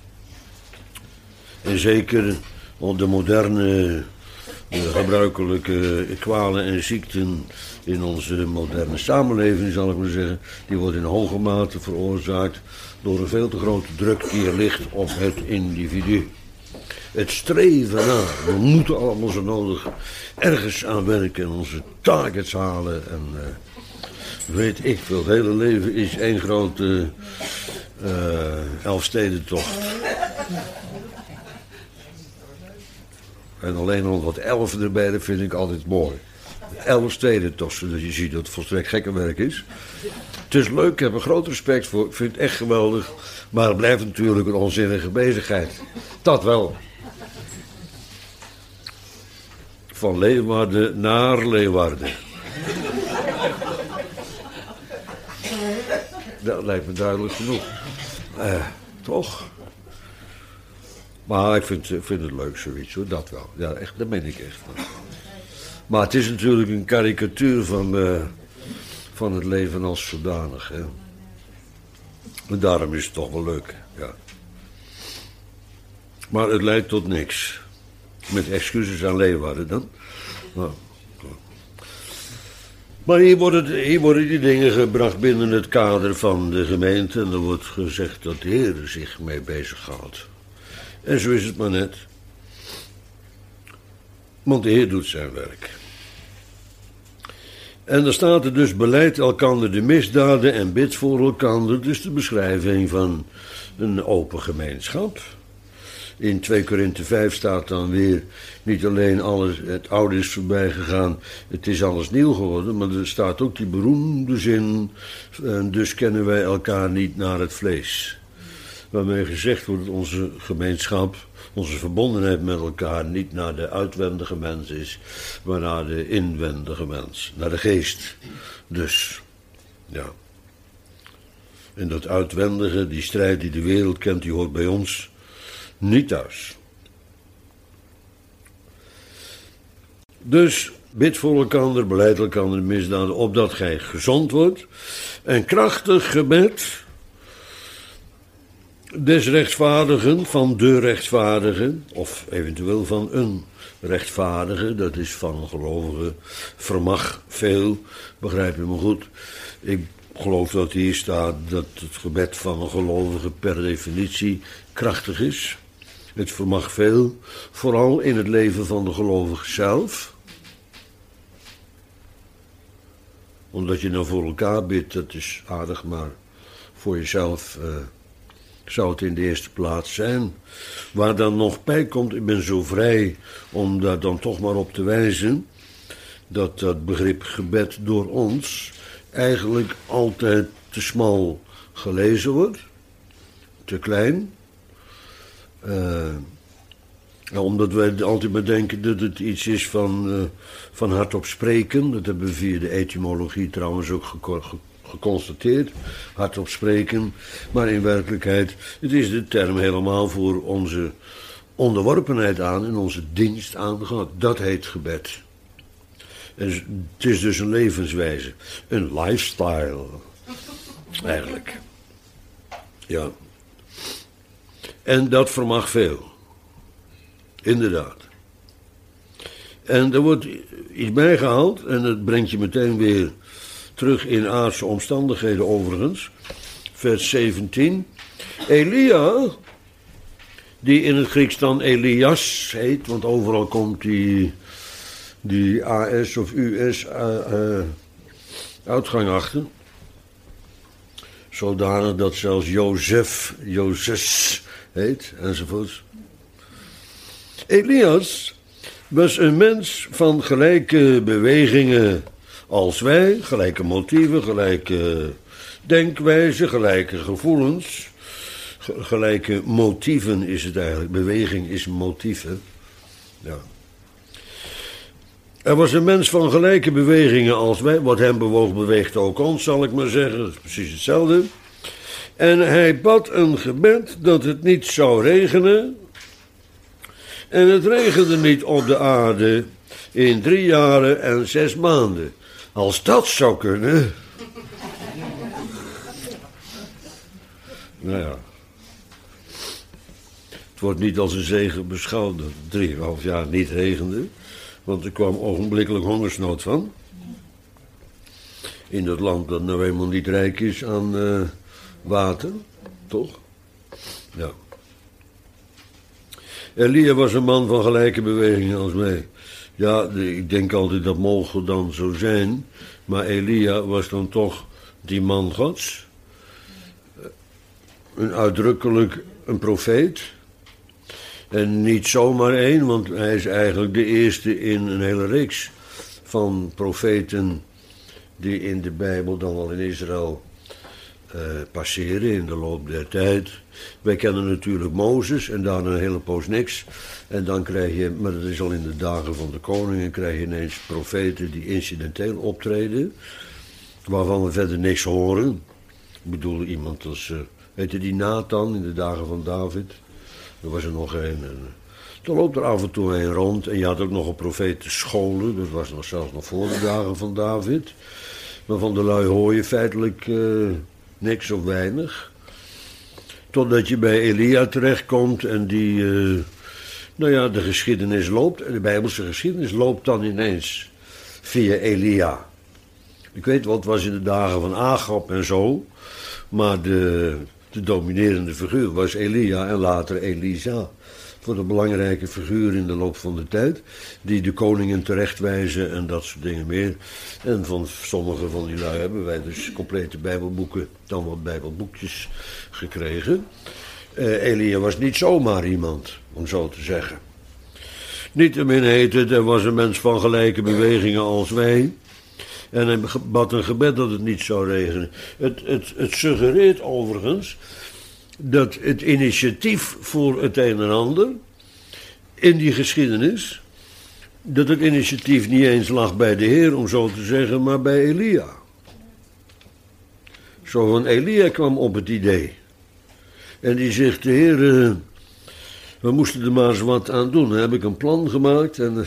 En zeker de moderne, de gebruikelijke kwalen en ziekten in onze moderne samenleving, zal ik maar zeggen, die worden in hoge mate veroorzaakt door een veel te grote druk die er ligt op het individu. Het streven naar, we moeten allemaal zo nodig ergens aan werken en onze targets halen en weet ik veel. Het hele leven is één grote Elfstedentocht. En alleen al wat 11 erbij, dat vind ik altijd mooi. 11 stedentocht, zodat je ziet dat het volstrekt gekke werk is. Het is leuk, ik heb er groot respect voor. Ik vind het echt geweldig. Maar het blijft natuurlijk een onzinnige bezigheid. Dat wel. Van Leeuwarden naar Leeuwarden. Dat lijkt me duidelijk genoeg. Toch? Maar ik vind het leuk zoiets hoor, dat wel. Ja, echt, dat ben ik echt. Maar het is natuurlijk een karikatuur van het leven als zodanig. Hè. En daarom is het toch wel leuk, ja. Maar het leidt tot niks. Met excuses aan Leeuwarden dan. Maar hier worden die dingen gebracht binnen het kader van de gemeente. En er wordt gezegd dat de Heer zich mee bezighoudt. En zo is het maar net. Want de Heer doet zijn werk. En er staat er dus: beleidt elkander de misdaden en bidt voor elkander. Dus de beschrijving van een open gemeenschap. In 2 Korinthe 5 staat dan weer: niet alleen alles, het oude is voorbij gegaan, het is alles nieuw geworden. Maar er staat ook die beroemde zin: dus kennen wij elkaar niet naar het vlees. Waarmee gezegd wordt dat onze gemeenschap, onze verbondenheid met elkaar niet naar de uitwendige mens is, maar naar de inwendige mens, naar de geest. Dus, ja. En dat uitwendige, die strijd die de wereld kent, die hoort bij ons niet thuis. Dus bid voor elkander, beleid elkander de misdaden, opdat gij gezond wordt. En krachtig gebed des rechtvaardigen, van de rechtvaardige, of eventueel van een rechtvaardige, dat is van een gelovige, vermag veel, begrijp je me goed. Ik geloof dat hier staat dat het gebed van een gelovige per definitie krachtig is. Het vermag veel, vooral in het leven van de gelovige zelf. Omdat je nou voor elkaar bidt, dat is aardig, maar voor jezelf zou het in de eerste plaats zijn. Waar dan nog bij komt, ik ben zo vrij om daar dan toch maar op te wijzen, dat dat begrip gebed door ons eigenlijk altijd te smal gelezen wordt, te klein. Omdat wij altijd maar denken dat het iets is van hardop spreken. Dat hebben we via de etymologie trouwens ook geconstateerd. Hardop spreken. Maar in werkelijkheid, het is de term helemaal voor onze onderworpenheid aan en onze dienst aan God. Dat heet gebed. En het is dus een levenswijze. Een lifestyle. Eigenlijk. Ja. En dat vermag veel. Inderdaad. En er wordt iets bijgehaald, en dat brengt je meteen weer terug in aardse omstandigheden overigens. Vers 17. Elia, die in het Grieks dan Elias heet, want overal komt die AS of US uitgang achter. Zodanig dat zelfs Jozes heet, enzovoort. Elias was een mens van gelijke bewegingen als wij, gelijke motieven, gelijke denkwijze, gelijke gevoelens. Gelijke motieven is het eigenlijk, beweging is motieven. Ja. Er was een mens van gelijke bewegingen als wij, wat hem bewoog beweegt ook ons, zal ik maar zeggen, dat is precies hetzelfde. En hij bad een gebed dat het niet zou regenen. En het regende niet op de aarde in 3 jaren en 6 maanden. Als dat zou kunnen. Nou ja. Het wordt niet als een zegen beschouwd dat 3,5 jaar niet regende. Want er kwam ogenblikkelijk hongersnood van. In dat land dat nou eenmaal niet rijk is aan water. Toch? Ja. Elia was een man van gelijke bewegingen als wij. Ja, ik denk altijd dat mogen dan zo zijn. Maar Elia was dan toch die man Gods. Uitdrukkelijk een profeet. En niet zomaar één, want hij is eigenlijk de eerste in een hele reeks van profeten die in de Bijbel, dan wel in Israël, passeren in de loop der tijd. Wij kennen natuurlijk Mozes en daarna een hele poos niks. En dan krijg je, maar dat is al in de dagen van de koningen, krijg je ineens profeten die incidenteel optreden, waarvan we verder niks horen. Ik bedoel iemand als, heette die Nathan in de dagen van David? Er was er nog een. Dan loopt er af en toe een rond. En je had ook nog een profetenscholen. Dat was nog zelfs nog voor de dagen van David. Maar van de lui hoor je feitelijk niks of weinig. Totdat je bij Elia terechtkomt en die, de geschiedenis loopt. En de Bijbelse geschiedenis loopt dan ineens via Elia. Ik weet wat was in de dagen van Agab en zo. Maar de dominerende figuur was Elia en later Elisa. Voor de belangrijke figuur in de loop van de tijd. Die de koningen terechtwijzen en dat soort dingen meer. En van sommige van die lui hebben wij dus complete bijbelboeken, dan wat bijbelboekjes gekregen. Elia was niet zomaar iemand, om zo te zeggen. Niettemin heet het, er was een mens van gelijke bewegingen als wij. En hij bad een gebed dat het niet zou regenen. Het suggereert overigens dat het initiatief voor het een en ander in die geschiedenis, dat het initiatief niet eens lag bij de Heer, om zo te zeggen, maar bij Elia. Zo van Elia kwam op het idee. En die zegt, de Heer, we moesten er maar eens wat aan doen. Dan heb ik een plan gemaakt en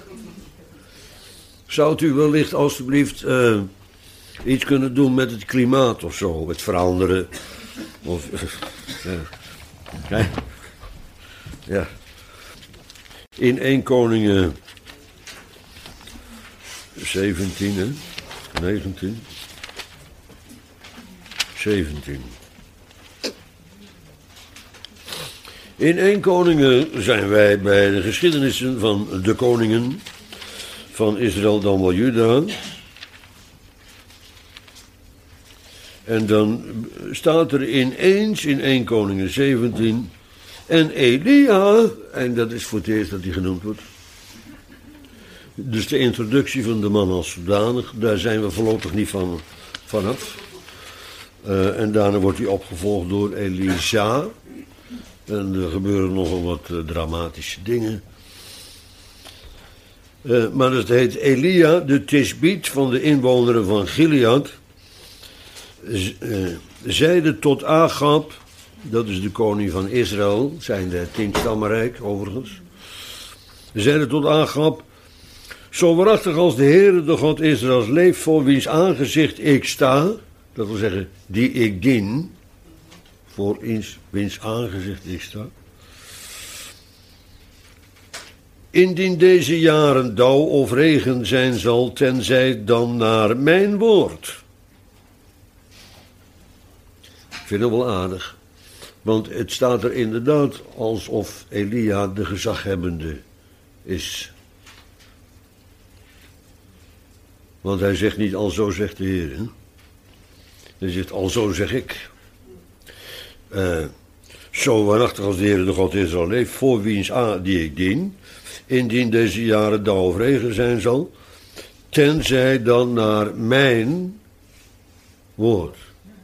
zou u wellicht alstublieft iets kunnen doen met het klimaat of zo, het veranderen. Of, ja. In 1 Koningen 17, hè? 19, 17. In 1 Koningen zijn wij bij de geschiedenissen van de koningen van Israël, dan wel Juda. En dan staat er ineens in 1 Koningen 17... En Elia, en dat is voor het eerst dat hij genoemd wordt. Dus de introductie van de man als zodanig, daar zijn we voorlopig niet vanaf. En daarna wordt hij opgevolgd door Elisa. En er gebeuren nogal wat dramatische dingen. Maar het heet Elia, de Tisbiet van de inwoneren van Gilead, zeide tot Agab, dat is de koning van Israël, zijn de 10-stammenrijk overigens, zeide tot Agab, zo waarachtig als de Heere, de God Israëls, leeft, voor wiens aangezicht ik sta, dat wil zeggen, die ik dien, voor wiens aangezicht ik sta. Indien deze jaren dauw of regen zijn zal, tenzij dan naar mijn woord. Ik vind het wel aardig, want het staat er inderdaad alsof Elia de gezaghebbende is. Want hij zegt niet, al zo zegt de Heer. Hè? Hij zegt, al zo zeg ik. Zo waarachtig als de Heer de God Israël leeft, voor wiens die ik dien, indien deze jaren dauw of regen zijn zal, tenzij dan naar mijn woord.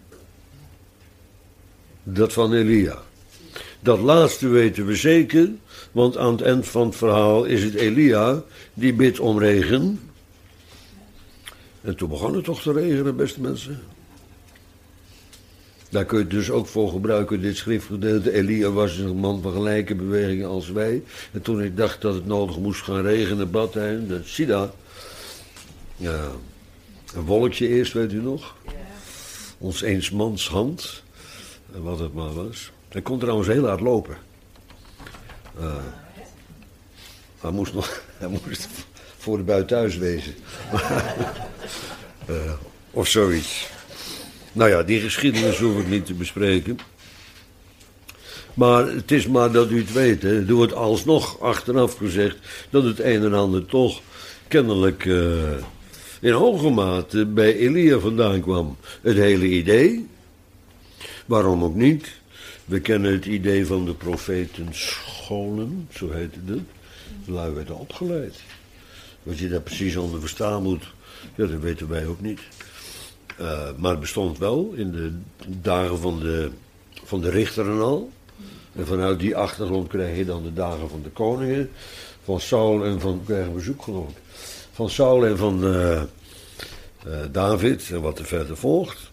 Dat van Elia. Dat laatste weten we zeker, want aan het eind van het verhaal is het Elia die bidt om regen. En toen begon het toch te regenen, beste mensen. Daar kun je het dus ook voor gebruiken, dit schriftgedeelte. Elia was een man van gelijke bewegingen als wij. En toen ik dacht dat het nodig moest gaan regenen, bad hij, dat zie daar. Ja, een wolkje eerst, weet u nog? Ons eensmans hand. En wat het maar was. Hij kon trouwens heel hard lopen. Hij moest voor de buit thuis wezen. Of zoiets. Nou ja, die geschiedenis hoef ik niet te bespreken. Maar het is maar dat u het weet. Hè. Er wordt alsnog achteraf gezegd dat het een en ander toch kennelijk in hoge mate bij Elia vandaan kwam. Het hele idee. Waarom ook niet? We kennen het idee van de profetenscholen, zo heette het. De lui werden opgeleid. Wat je daar precies onder verstaan moet, ja, dat weten wij ook niet. Maar het bestond wel in de dagen van de richteren al. En vanuit die achtergrond krijg je dan de dagen van de koningen. Van Saul en van, krijgen we bezoek geloof ik. Van Saul en van David en wat er verder volgt.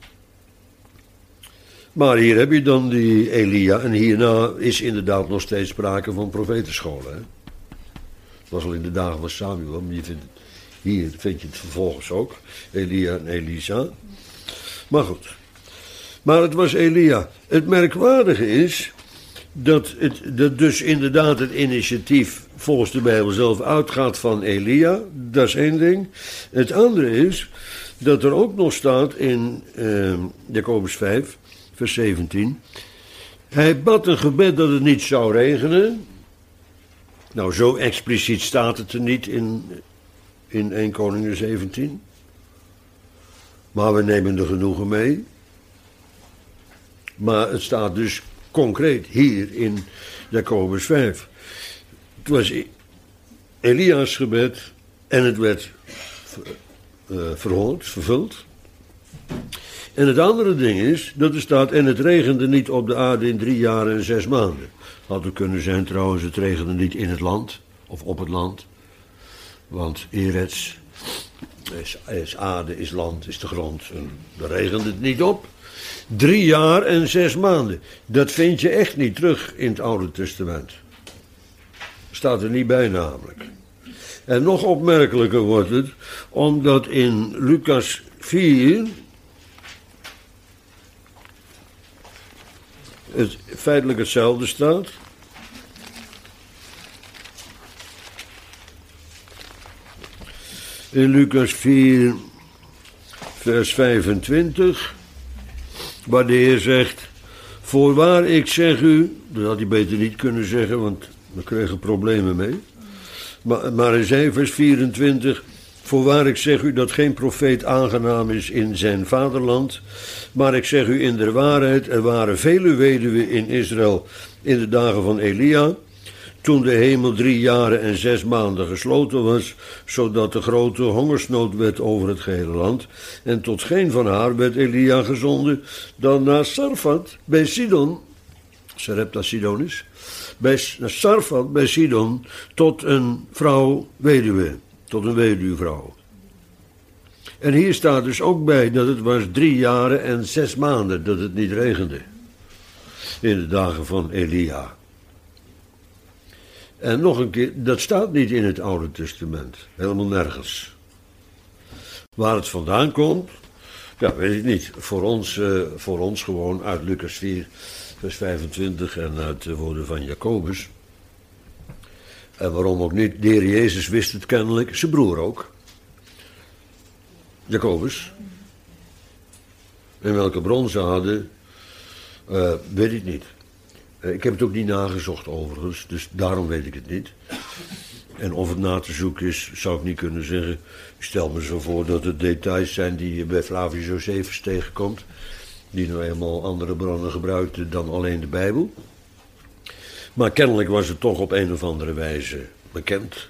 Maar hier heb je dan die Elia. En hierna is inderdaad nog steeds sprake van profetenscholen. Hè? Het was al in de dagen van Samuel. Maar Hier vind je het vervolgens ook. Elia en Elisa. Maar goed. Maar het was Elia. Het merkwaardige is dat dus inderdaad het initiatief volgens de Bijbel zelf uitgaat van Elia. Dat is één ding. Het andere is dat er ook nog staat in Jacobus 5, vers 17. Hij bad een gebed dat het niet zou regenen. Nou, zo expliciet staat het er niet in 1 Koningen 17. Maar we nemen er genoegen mee. Maar het staat dus concreet hier in Jacobus 5. Het was Elia's gebed en het werd verhoord, vervuld. En het andere ding is dat er staat, en het regende niet op de aarde in 3 jaar en 6 maanden. Had er kunnen zijn trouwens, het regende niet in het land, of op het land. Want Eretz is aarde, is land, is de grond. En daar regent het niet op. 3 jaar en 6 maanden. Dat vind je echt niet terug in het Oude Testament. Staat er niet bij namelijk. En nog opmerkelijker wordt het, omdat in Lucas 4... het feitelijk hetzelfde staat. In Lucas 4, vers 25, waar de Heer zegt, voorwaar ik zeg u, dat had hij beter niet kunnen zeggen, want we kregen problemen mee. Maar in zijn vers 24, voorwaar ik zeg u dat geen profeet aangenaam is in zijn vaderland, maar ik zeg u in der waarheid, er waren vele weduwen in Israël in de dagen van Elia, toen de hemel 3 jaren en 6 maanden gesloten was, zodat de grote hongersnood werd over het gehele land. En tot geen van haar werd Elia gezonden dan naar Sarfat bij Sidon, Sarepta Sidonis, naar Sarfat bij Sidon, tot een vrouw weduwe, tot een weduwvrouw. En hier staat dus ook bij dat het was 3 jaren en 6 maanden dat het niet regende. In de dagen van Elia. En nog een keer, dat staat niet in het Oude Testament. Helemaal nergens. Waar het vandaan komt, ja, weet ik niet. Voor ons gewoon uit Lucas 4, vers 25 en uit de woorden van Jacobus. En waarom ook niet? De Heer Jezus wist het kennelijk, zijn broer ook. Jacobus. En welke bron ze hadden, weet ik niet. Ik heb het ook niet nagezocht overigens, dus daarom weet ik het niet. En of het na te zoeken is, zou ik niet kunnen zeggen. Ik stel me zo voor dat het details zijn die je bij Flavius Josephus tegenkomt. Die nou eenmaal andere bronnen gebruikten dan alleen de Bijbel. Maar kennelijk was het toch op een of andere wijze bekend.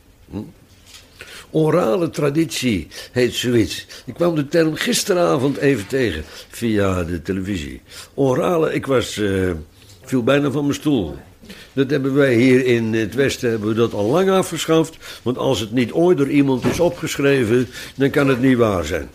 Orale traditie heet zoiets. Ik kwam de term gisteravond even tegen via de televisie. Orale, viel bijna van mijn stoel. Dat hebben wij hier in het Westen hebben we dat al lang afgeschaft. Want als het niet ooit door iemand is opgeschreven, dan kan het niet waar zijn.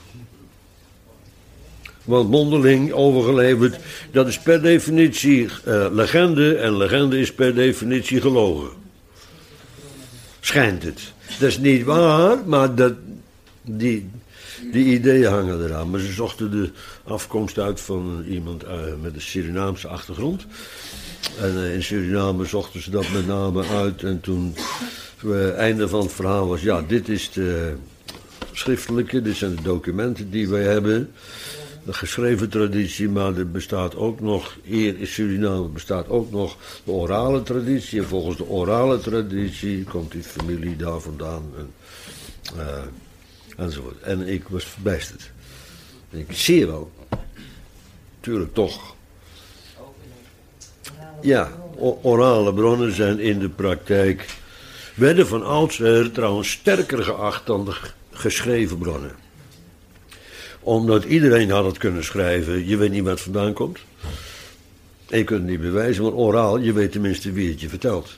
Want mondeling overgeleverd, dat is per definitie legende. En legende is per definitie gelogen. Schijnt het. Dat is niet waar, maar die ideeën hangen eraan. Maar ze zochten de afkomst uit van iemand met een Surinaamse achtergrond. En in Suriname zochten ze dat met name uit. En toen het einde van het verhaal was, ja, dit is de schriftelijke, dit zijn de documenten die wij hebben. De geschreven traditie, maar er bestaat ook nog, hier in Suriname bestaat ook nog de orale traditie. En volgens de orale traditie komt die familie daar vandaan enzovoort. En ik was verbijsterd. Ik zie je wel. Tuurlijk toch. Ja, orale bronnen zijn in de praktijk, werden van oudsher trouwens sterker geacht dan de geschreven bronnen. Omdat iedereen had het kunnen schrijven, je weet niet waar het vandaan komt. En je kunt het niet bewijzen, maar oraal, je weet tenminste wie het je vertelt.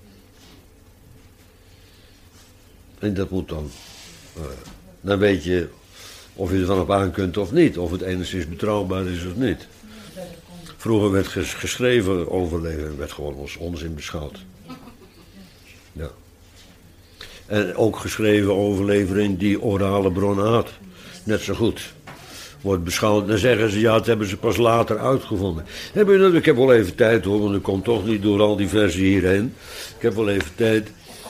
En dat moet dan weet je of je er van op aan kunt of niet. Of het enigszins betrouwbaar is of niet. Vroeger werd geschreven overlevering werd gewoon als onzin beschouwd. Ja. En ook geschreven overlevering die orale bronnen had. Net zo goed. Wordt beschouwd. Dan zeggen ze, ja, dat hebben ze pas later uitgevonden. Ik heb wel even tijd hoor, want ik kom toch niet door al die versen hierheen. Ik heb wel even tijd.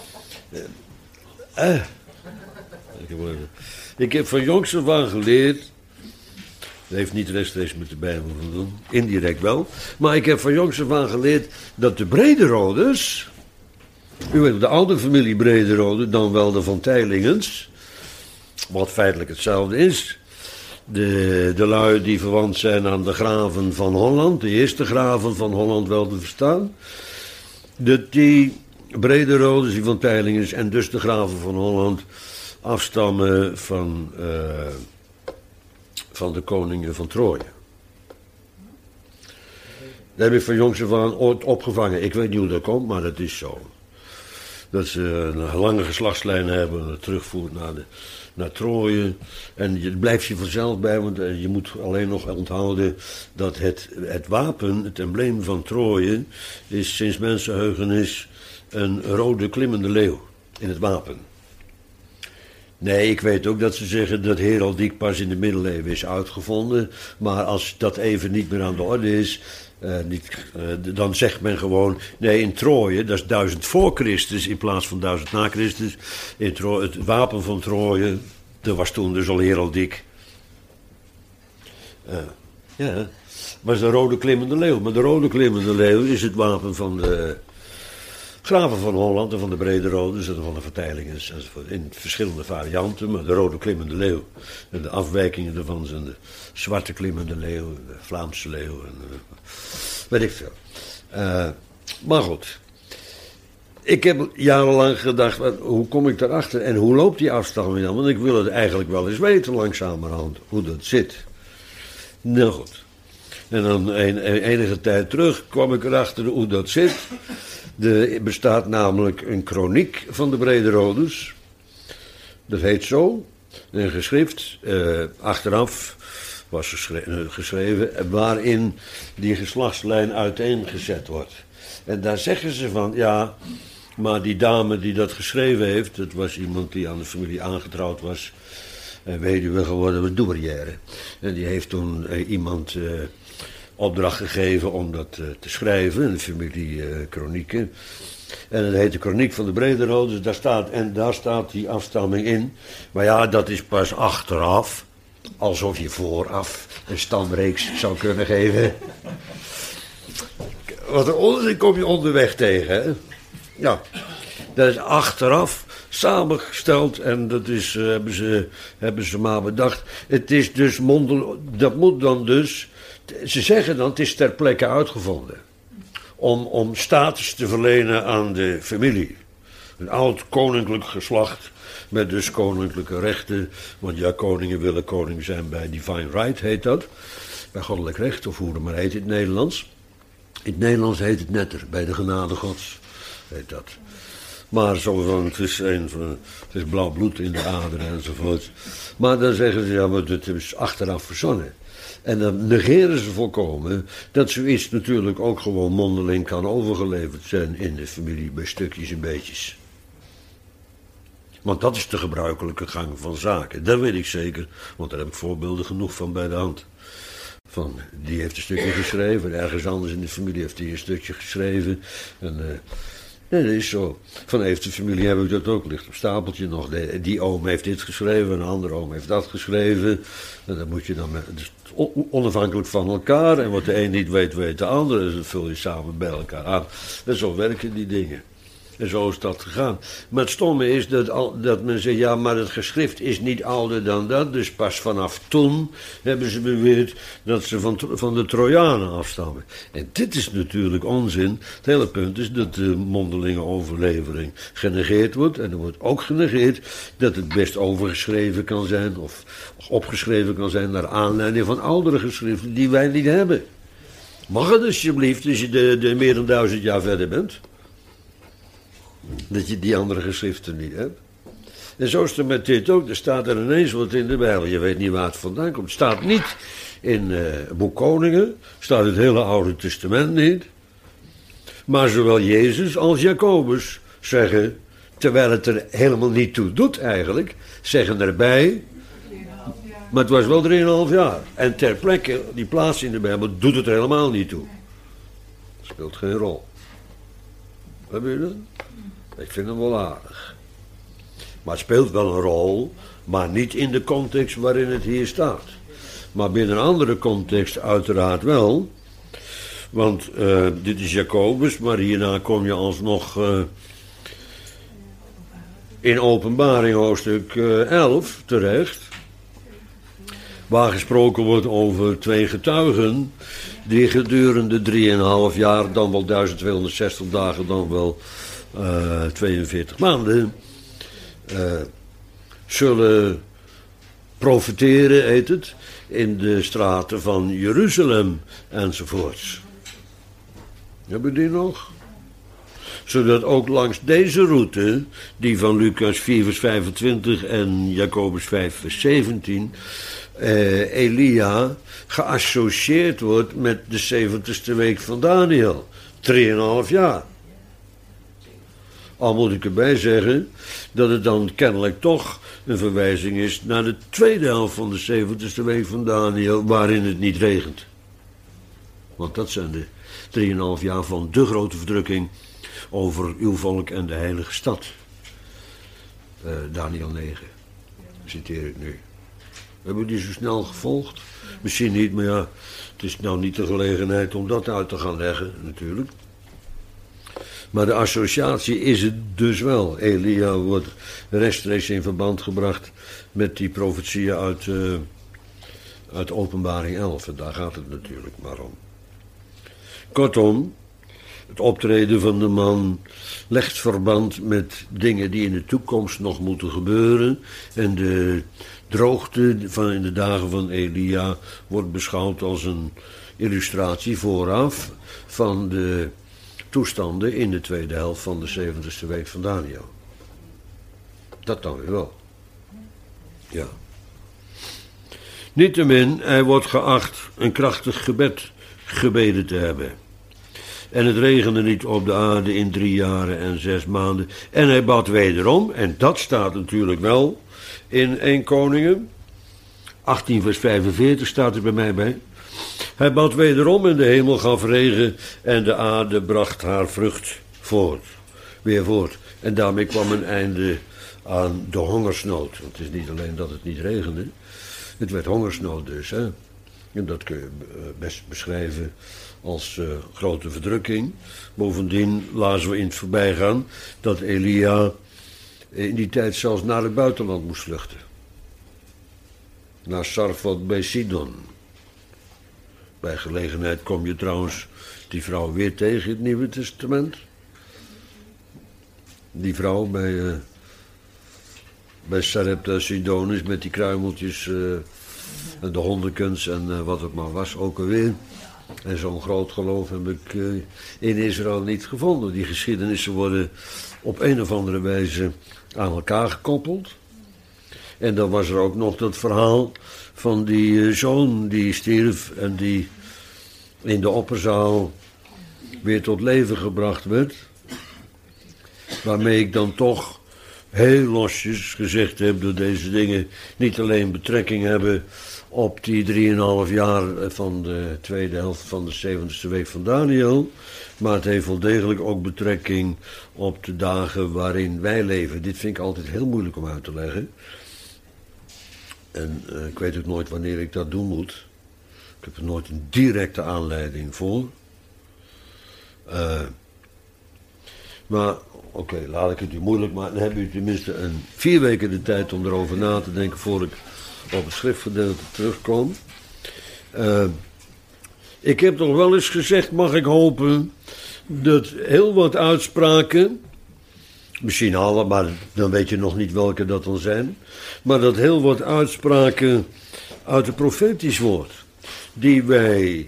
Ik heb van jongs af aan geleerd. Dat heeft niet rechtstreeks met de Bijbel te doen, indirect wel. Maar ik heb van jongs af aan geleerd dat de Brederodes, u weet de oude familie Brederode, dan wel de Van Teylingens, wat feitelijk hetzelfde is. De lui die verwant zijn aan de graven van Holland, de eerste graven van Holland wel te verstaan. Dat die Brederodes, die Van Teylingens en dus de graven van Holland afstammen van de koningen van Troje. Dat heb ik van jongs af aan ooit opgevangen. Ik weet niet hoe dat komt, maar dat is zo. Dat ze een lange geslachtslijn hebben, dat terugvoert naar Troje. En het blijft je vanzelf bij, want je moet alleen nog onthouden dat het wapen, het embleem van Troje, is sinds mensenheugenis een rode klimmende leeuw in het wapen. Nee, ik weet ook dat ze zeggen dat heraldiek pas in de middeleeuwen is uitgevonden. Maar als dat even niet meer aan de orde is, dan zegt men gewoon, nee, in Troje, dat is 1000 voor Christus in plaats van 1000 na Christus. Het wapen van Troje, dat was toen dus al heraldiek. Ja, was de rode klimmende leeuw. Maar de rode klimmende leeuw is het wapen van de graven van Holland en van de Brederodes en van de Van Teylingens enzovoort. In verschillende varianten, maar de rode klimmende leeuw. En de afwijkingen ervan zijn de zwarte klimmende leeuw, de Vlaamse leeuw en weet ik veel. Maar goed. Ik heb jarenlang gedacht, hoe kom ik daarachter en hoe loopt die afstamming dan? Want ik wil het eigenlijk wel eens weten langzamerhand, hoe dat zit. Nou goed. En dan enige tijd terug kwam ik erachter hoe dat zit. Er bestaat namelijk een kroniek van de Brederodes. Dat heet zo. Een geschrift, achteraf was geschreven, waarin die geslachtslijn uiteengezet wordt. En daar zeggen ze van, ja, maar die dame die dat geschreven heeft, dat was iemand die aan de familie aangetrouwd was en weduwe geworden, was douarière. En die heeft toen iemand opdracht gegeven om dat te schrijven, in de familie kronieken. En dat heet de kroniek van de Brederodes, daar staat die afstamming in. Maar ja, dat is pas achteraf, alsof je vooraf een stamreeks zou kunnen geven. Wat een onzin kom je onderweg tegen, hè? Ja, dat is achteraf samengesteld en dat is, hebben ze maar bedacht. Het is dus dat moet dan dus, ze zeggen dan, het is ter plekke uitgevonden. Om status te verlenen aan de familie. Een oud koninklijk geslacht met dus koninklijke rechten. Want ja, koningen willen koning zijn bij divine right, heet dat. Bij goddelijk recht, of hoe het maar heet in het Nederlands. In het Nederlands heet het netter, bij de genade gods heet dat. Maar zo van, het is blauw bloed in de aderen enzovoort. Maar dan zeggen ze, ja, maar het is achteraf verzonnen. En dan negeren ze volkomen dat zoiets natuurlijk ook gewoon mondeling kan overgeleverd zijn in de familie bij stukjes en beetjes. Want dat is de gebruikelijke gang van zaken. Dat weet ik zeker, want daar heb ik voorbeelden genoeg van bij de hand. Van, die heeft een stukje geschreven, ergens anders in de familie heeft hij een stukje geschreven. En, nee, dat is zo. Van heeft de familie heb ik dat ook, ligt op stapeltje nog. Die oom heeft dit geschreven, een andere oom heeft dat geschreven. En dan moet je dan dus onafhankelijk van elkaar. En wat de een niet weet, weet de ander. Dus dat vul je samen bij elkaar aan. En zo werken die dingen. En zo is dat gegaan. Maar het stomme is dat men zegt, ja, maar het geschrift is niet ouder dan dat. Dus pas vanaf toen hebben ze beweerd dat ze van de Trojanen afstammen. En dit is natuurlijk onzin. Het hele punt is dat de mondelinge overlevering genegeerd wordt. En er wordt ook genegeerd dat het best overgeschreven kan zijn of opgeschreven kan zijn naar aanleiding van oudere geschriften die wij niet hebben. Mag het alsjeblieft als je de meer dan 1000 jaar verder bent? Dat je die andere geschriften niet hebt. En zo is het met dit ook. Er staat er ineens wat in de Bijbel. Je weet niet waar het vandaan komt. Het staat niet in boek Koningen. Staat het hele Oude Testament niet. Maar zowel Jezus als Jacobus zeggen terwijl het er helemaal niet toe doet eigenlijk, zeggen erbij. Maar het was wel 3,5 jaar. En ter plekke, die plaats in de Bijbel, doet het er helemaal niet toe. Speelt geen rol. Heb je dat? Ik vind hem wel aardig. Maar het speelt wel een rol, maar niet in de context waarin het hier staat. Maar binnen een andere context uiteraard wel. Want dit is Jacobus, maar hierna kom je alsnog in Openbaring hoofdstuk 11 terecht. Waar gesproken wordt over 2 getuigen die gedurende 3,5 jaar, dan wel 1260 dagen, dan wel 42 maanden, zullen profiteren, heet het, in de straten van Jeruzalem enzovoorts. Hebben die nog? Zodat ook langs deze route, die van Lucas 4 vers 25 en Jacobus 5 vers 17... Elia geassocieerd wordt met de 70ste week van Daniel. 3,5 jaar. Al moet ik erbij zeggen dat het dan kennelijk toch een verwijzing is naar de tweede helft van de 70ste week van Daniel, waarin het niet regent. Want dat zijn de 3,5 jaar van de grote verdrukking over uw volk en de heilige stad. Daniel 9, citeer ik nu. Hebben we die zo snel gevolgd? Misschien niet, maar ja, het is nou niet de gelegenheid om dat uit te gaan leggen, natuurlijk. Maar de associatie is het dus wel. Elia wordt rechtstreeks in verband gebracht met die profetieën uit Openbaring 11. En daar gaat het natuurlijk maar om. Kortom, het optreden van de man legt verband met dingen die in de toekomst nog moeten gebeuren. En de droogte van in de dagen van Elia wordt beschouwd als een illustratie vooraf van de toestanden in de tweede helft van de 70ste week van Daniel. Dat dan weer wel. Ja. Niettemin, hij wordt geacht een krachtig gebed gebeden te hebben. En het regende niet op de aarde in 3 jaren en 6 maanden. En hij bad wederom, en dat staat natuurlijk wel in 1 Koningen 18 vers 45 staat er bij mij bij. Hij bad wederom en de hemel gaf regen en de aarde bracht haar vrucht weer voort. En daarmee kwam een einde aan de hongersnood. Want het is niet alleen dat het niet regende, het werd hongersnood dus. Hè? En dat kun je best beschrijven als grote verdrukking. Bovendien lazen we in het voorbijgaan dat Elia in die tijd zelfs naar het buitenland moest vluchten. Naar Sarfat bij Sidon. Bij gelegenheid kom je trouwens die vrouw weer tegen in het Nieuwe Testament. Die vrouw bij Sarepta Sidonis met die kruimeltjes en de hondenkens en wat het maar was ook alweer. En zo'n groot geloof heb ik in Israël niet gevonden. Die geschiedenissen worden op een of andere wijze aan elkaar gekoppeld. En dan was er ook nog dat verhaal van die zoon die stierf en die in de opperzaal weer tot leven gebracht werd. Waarmee ik dan toch heel losjes gezegd heb dat deze dingen niet alleen betrekking hebben op die 3,5 jaar van de tweede helft van de 70ste week van Daniel, maar het heeft wel degelijk ook betrekking op de dagen waarin wij leven. Dit vind ik altijd heel moeilijk om uit te leggen. En ik weet ook nooit wanneer ik dat doen moet. Ik heb er nooit een directe aanleiding voor. Maar oké, laat ik het u moeilijk maken. Dan hebben u tenminste 4 weken de tijd om erover na te denken voor ik op het schriftgedeelte terugkom. Ik heb toch wel eens gezegd, mag ik hopen, dat heel wat uitspraken, misschien alle, maar dan weet je nog niet welke dat dan zijn, maar dat heel wat uitspraken uit het profetisch woord, die wij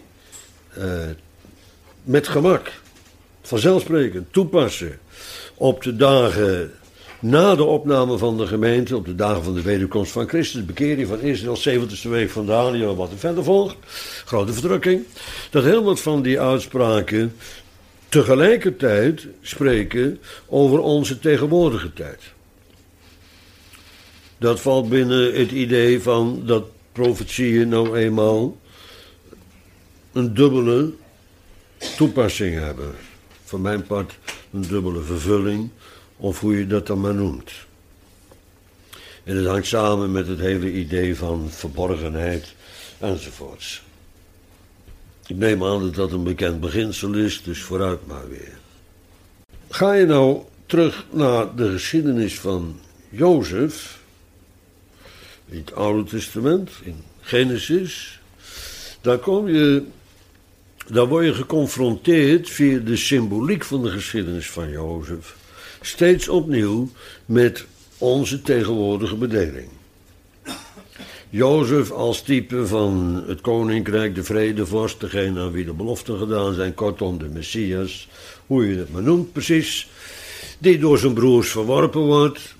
met gemak, vanzelfsprekend, toepassen op de dagen na de opname van de gemeente, op de dagen van de wederkomst van Christus, bekering van Israël, 70ste week van Daniel, wat er verder volgt, grote verdrukking, dat heel wat van die uitspraken tegelijkertijd spreken over onze tegenwoordige tijd. Dat valt binnen het idee van dat profetieën nou eenmaal een dubbele toepassing hebben. Van mijn part een dubbele vervulling, of hoe je dat dan maar noemt. En het hangt samen met het hele idee van verborgenheid enzovoorts. Ik neem aan dat dat een bekend beginsel is, dus vooruit maar weer. Ga je nou terug naar de geschiedenis van Jozef, in het Oude Testament, in Genesis, dan word je geconfronteerd via de symboliek van de geschiedenis van Jozef, steeds opnieuw met onze tegenwoordige bedeling. Jozef als type van het koninkrijk, de vredevorst, degene aan wie de beloften gedaan zijn, kortom de Messias, hoe je het maar noemt precies, die door zijn broers verworpen wordt,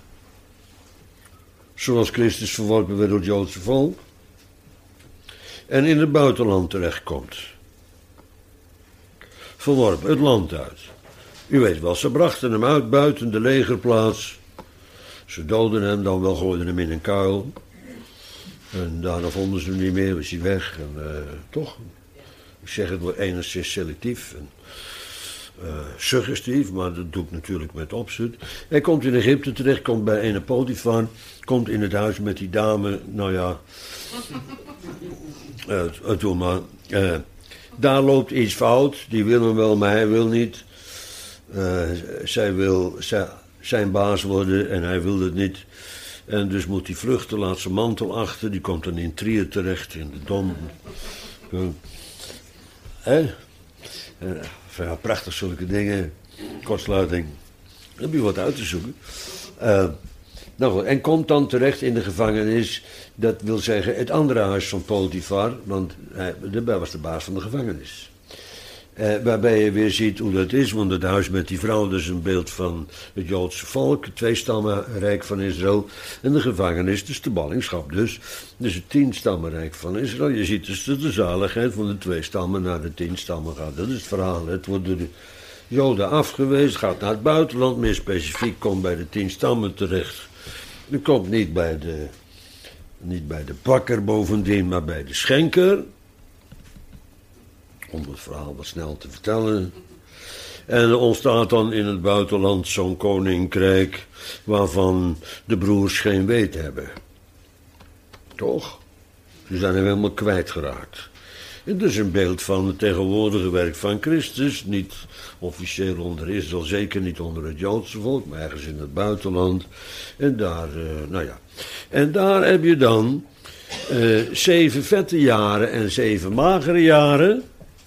zoals Christus verworpen werd door het Joodse volk, en in het buitenland terechtkomt. Verworpen, het land uit. U weet wel, ze brachten hem uit buiten de legerplaats. Ze doodden hem, dan wel gooiden hem in een kuil. En daarna vonden ze hem niet meer, was hij weg. En, toch, ik zeg het wel enigszins selectief en suggestief, maar dat doe ik natuurlijk met opzet. Hij komt in Egypte terecht, komt bij ene Potifar, komt in het huis met die dame, nou ja, doe maar. Daar loopt iets fout, die wil hem wel, maar hij wil niet. Zij wil zijn baas worden en hij wil het niet. En dus moet hij vluchten, laat zijn mantel achter. Die komt dan in Trier terecht, in de Dom. Ja, prachtig zulke dingen. Kortsluiting. Daar heb je wat uit te zoeken. Nou, en komt dan terecht in de gevangenis. Dat wil zeggen het andere huis van Potifar. Want hij was de baas van de gevangenis. Waarbij je weer ziet hoe dat is, want het huis met die vrouw, dat is een beeld van het Joodse volk, het tweestammenrijk van Israël, en de gevangenis, dus de ballingschap dus het 10-stammenrijk van Israël. Je ziet dus dat de zaligheid van de 2 stammen naar de 10 stammen gaat. Dat is het verhaal. Het wordt door de Joden afgewezen, gaat naar het buitenland, meer specifiek komt bij de 10 stammen terecht. Het komt niet bij de bakker bovendien, maar bij de schenker. Om het verhaal wat snel te vertellen. En er ontstaat dan in het buitenland zo'n koninkrijk waarvan de broers geen weet hebben. Toch? Ze zijn hem helemaal kwijtgeraakt. Het is een beeld van het tegenwoordige werk van Christus. Niet officieel onder Israël, zeker niet onder het Joodse volk, maar ergens in het buitenland. En daar, En daar heb je dan 7 vette jaren en 7 magere jaren.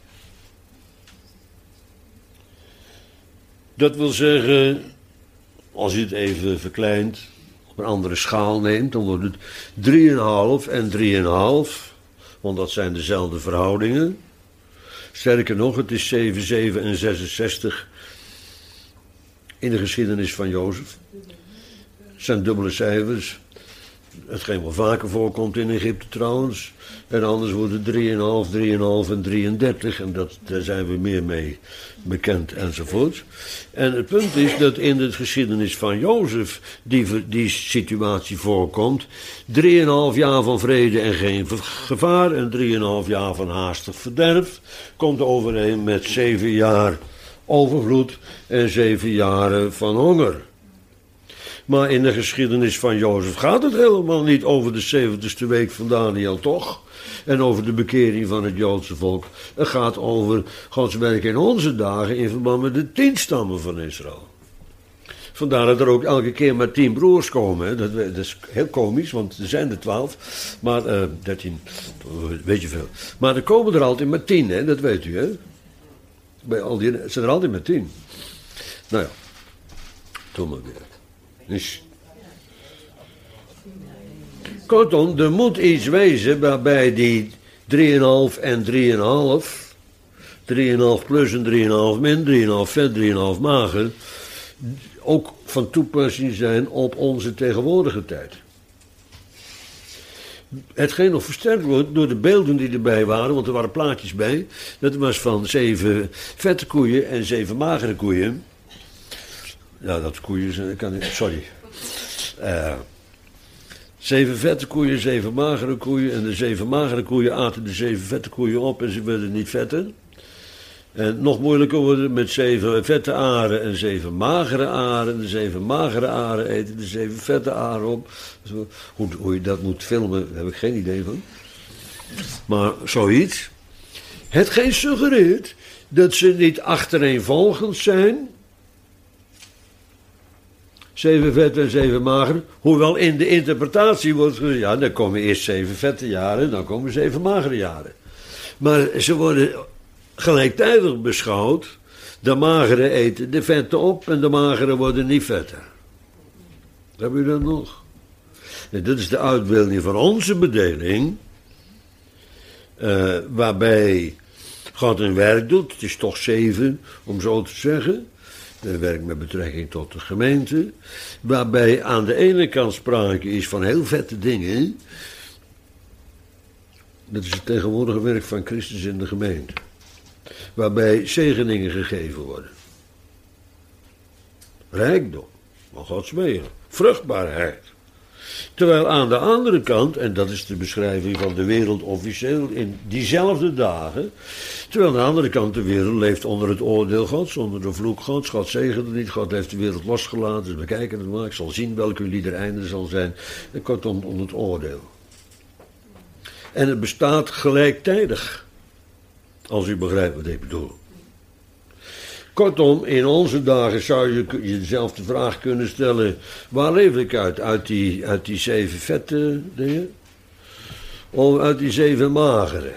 Dat wil zeggen, als je het even verkleint, op een andere schaal neemt, dan wordt het 3,5 en 3,5. Want dat zijn dezelfde verhoudingen. Sterker nog, het is 7, 7 en 66 in de geschiedenis van Jozef. Het zijn dubbele cijfers. Hetgeen wel vaker voorkomt in Egypte trouwens. En anders wordt het 3,5, 3,5 en 33. En daar zijn we meer mee bekend enzovoort. En het punt is dat in de geschiedenis van Jozef die situatie voorkomt. 3,5 jaar van vrede en geen gevaar. En 3,5 jaar van haastig verderf. Komt overeen met 7 jaar overvloed en 7 jaren van honger. Maar in de geschiedenis van Jozef gaat het helemaal niet over de 70ste week van Daniel, toch? En over de bekering van het Joodse volk. Het gaat over Gods werk in onze dagen in verband met de 10 stammen van Israël. Vandaar dat er ook elke keer maar 10 broers komen. Hè. Dat is heel komisch, want er zijn er 12. Maar 13, weet je veel. Maar er komen er altijd maar 10, hè? Dat weet u, hè? Bij al die, het zijn er altijd maar 10. Nou ja, doe maar weer. Dus. Kortom, er moet iets wezen waarbij die 3,5 en 3,5, 3,5 plus en 3,5 min, 3,5 vet, 3,5 mager, ook van toepassing zijn op onze tegenwoordige tijd. hetgeen nog versterkt wordt door de beelden die erbij waren, want er waren plaatjes bij. Dat was van 7 vette koeien en 7 magere koeien. Ja, dat koeien zijn, sorry. 7 vette koeien, 7 magere koeien. En de 7 magere koeien aten de 7 vette koeien op en ze werden niet vetter. En nog moeilijker wordt het met 7 vette aren en 7 magere aren. De 7 magere aren eten de 7 vette aren op. Hoe je dat moet filmen, daar heb ik geen idee van. Maar zoiets. Hetgeen suggereert dat ze niet achtereenvolgend zijn. 7 vette en 7 magere. Hoewel in de interpretatie wordt gezegd, ja, dan komen eerst 7 vette jaren, dan komen 7 magere jaren. Maar ze worden gelijktijdig beschouwd. De magere eten de vette op en de magere worden niet vetter. Heb u dat nog? En dat is de uitbeelding van onze bedeling. Waarbij God een werk doet. Het is toch 7, om zo te zeggen. Een werk met betrekking tot de gemeente. Waarbij aan de ene kant sprake is van heel vette dingen. Dat is het tegenwoordige werk van Christus in de gemeente. Waarbij zegeningen gegeven worden. Rijkdom, van Gods wegen, vruchtbaarheid. Terwijl aan de andere kant, en dat is de beschrijving van de wereld officieel in diezelfde dagen. Terwijl aan de andere kant de wereld leeft onder het oordeel Gods, onder de vloek Gods. God zegent het niet, God heeft de wereld losgelaten. Dus we kijken het maar, ik zal zien welke lieder einde zal zijn. En kortom, onder het oordeel. En het bestaat gelijktijdig. Als u begrijpt wat ik bedoel. Kortom, in onze dagen zou je jezelf de vraag kunnen stellen. Waar leef ik uit? Uit die 7 vette dingen? Of uit die 7 magere?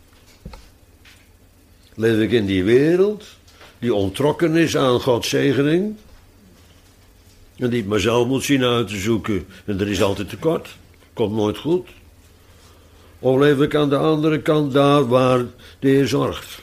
Leef ik in die wereld die ontrokken is aan Gods zegening? En die het maar zelf moet zien uit te zoeken. En er is altijd tekort. Komt nooit goed. Of leef ik aan de andere kant daar waar de Heer zorgt?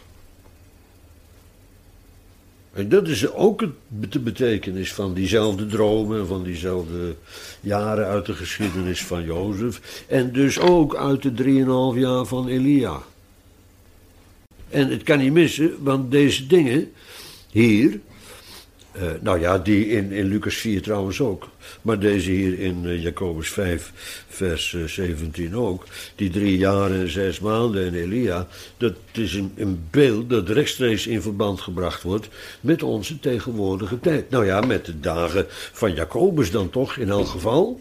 En dat is ook de betekenis van diezelfde dromen, van diezelfde jaren uit de geschiedenis van Jozef. En dus ook uit de 3,5 jaar van Elia. En het kan niet missen, want deze dingen hier, nou ja, die in Lucas 4 trouwens ook, maar deze hier in Jacobus 5, vers 17 ook, die 3 jaar en 6 maanden in Elia, dat is een beeld dat rechtstreeks in verband gebracht wordt met onze tegenwoordige tijd. Nou ja, met de dagen van Jacobus dan toch, in elk geval.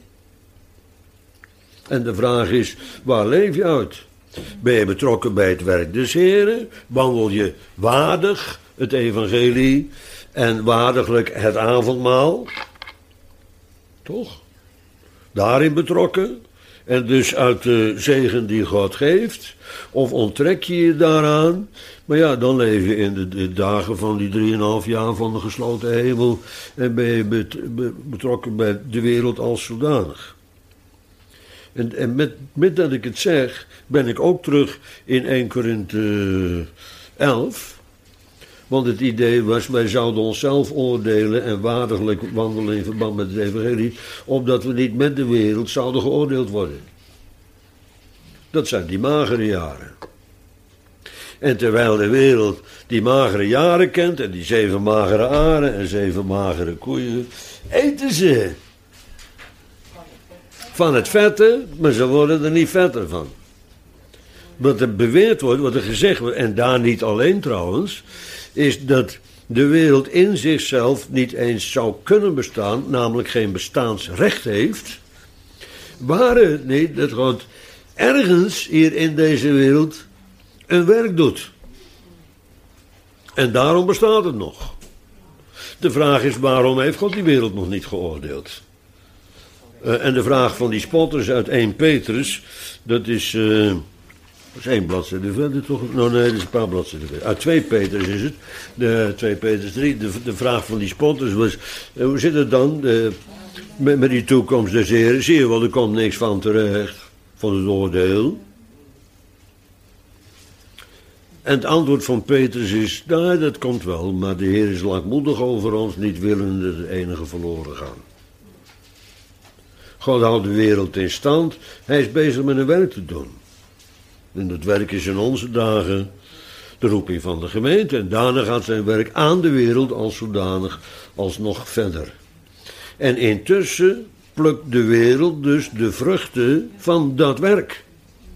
En de vraag is, waar leef je uit? Ben je betrokken bij het werk des Heren? Wandel je waardig het evangelie en waardiglijk het avondmaal? Toch? Daarin betrokken. En dus uit de zegen die God geeft. Of onttrek je je daaraan. Maar ja, dan leef je in de dagen van die 3,5 jaar van de gesloten hemel. En ben je betrokken bij de wereld als zodanig. En met dat ik het zeg, ben ik ook terug in 1 Korinthe 11. Want het idee was, wij zouden onszelf oordelen en waardiglijk wandelen in verband met het evangelie, opdat we niet met de wereld zouden geoordeeld worden. Dat zijn die magere jaren. En terwijl de wereld die magere jaren kent en die 7 magere aren en 7 magere koeien, eten ze van het vette, maar ze worden er niet vetter van. Wat er beweerd wordt, wat er gezegd wordt, en daar niet alleen trouwens, is dat de wereld in zichzelf niet eens zou kunnen bestaan, namelijk geen bestaansrecht heeft, waren het niet dat God ergens hier in deze wereld een werk doet. En daarom bestaat het nog. De vraag is, waarom heeft God die wereld nog niet geoordeeld? En de vraag van die spotters uit 1 Petrus, dat is 1 bladzijde verder toch? Nou nee, dat is een paar bladzijden verder. Uit 2 Petrus is het, 2 Petrus 3, de vraag van die spotters was, hoe zit het dan met die toekomst des Heren? Zie je wel, er komt niks van terecht, van het oordeel. En het antwoord van Petrus is, nou, dat komt wel, maar de Heer is lankmoedig over ons, niet willende de enige verloren gaan. God houdt de wereld in stand. Hij is bezig met een werk te doen. En dat werk is in onze dagen de roeping van de gemeente. En daarna gaat zijn werk aan de wereld als zodanig alsnog verder. En intussen plukt de wereld dus de vruchten van dat werk.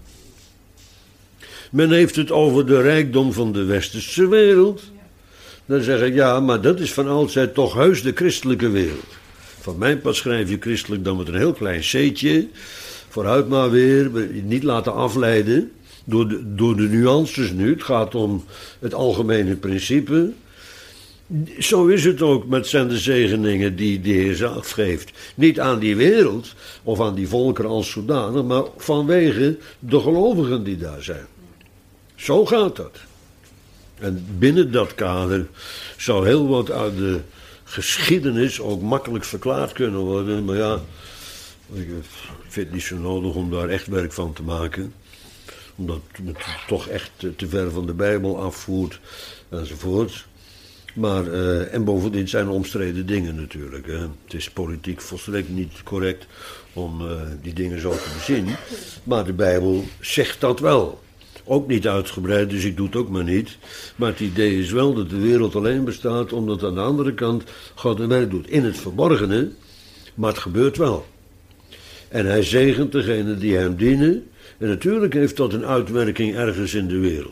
Men heeft het over de rijkdom van de westerse wereld. Dan zeg ik, ja, maar dat is van oudsher toch heus de christelijke wereld. Van mijn part schrijf je christelijk dan met een heel klein c'tje. Vooruit maar weer, niet laten afleiden door de nuances nu. Het gaat om het algemene principe. Zo is het ook met zijn de zegeningen die de Heer zelf geeft. Niet aan die wereld of aan die volkeren als zodanig, maar vanwege de gelovigen die daar zijn. Zo gaat dat. En binnen dat kader zou heel wat uit de geschiedenis ook makkelijk verklaard kunnen worden. Maar ja, ik vind het niet zo nodig om daar echt werk van te maken. Omdat het toch echt te ver van de Bijbel afvoert enzovoort. Maar, en bovendien zijn er omstreden dingen natuurlijk. Hè. Het is politiek volstrekt niet correct om die dingen zo te bezien. Maar de Bijbel zegt dat wel. Ook niet uitgebreid, dus ik doe het ook maar niet. Maar het idee is wel dat de wereld alleen bestaat omdat aan de andere kant God een werk doet. In het verborgene, maar het gebeurt wel. En hij zegent degenen die hem dienen. En natuurlijk heeft dat een uitwerking ergens in de wereld.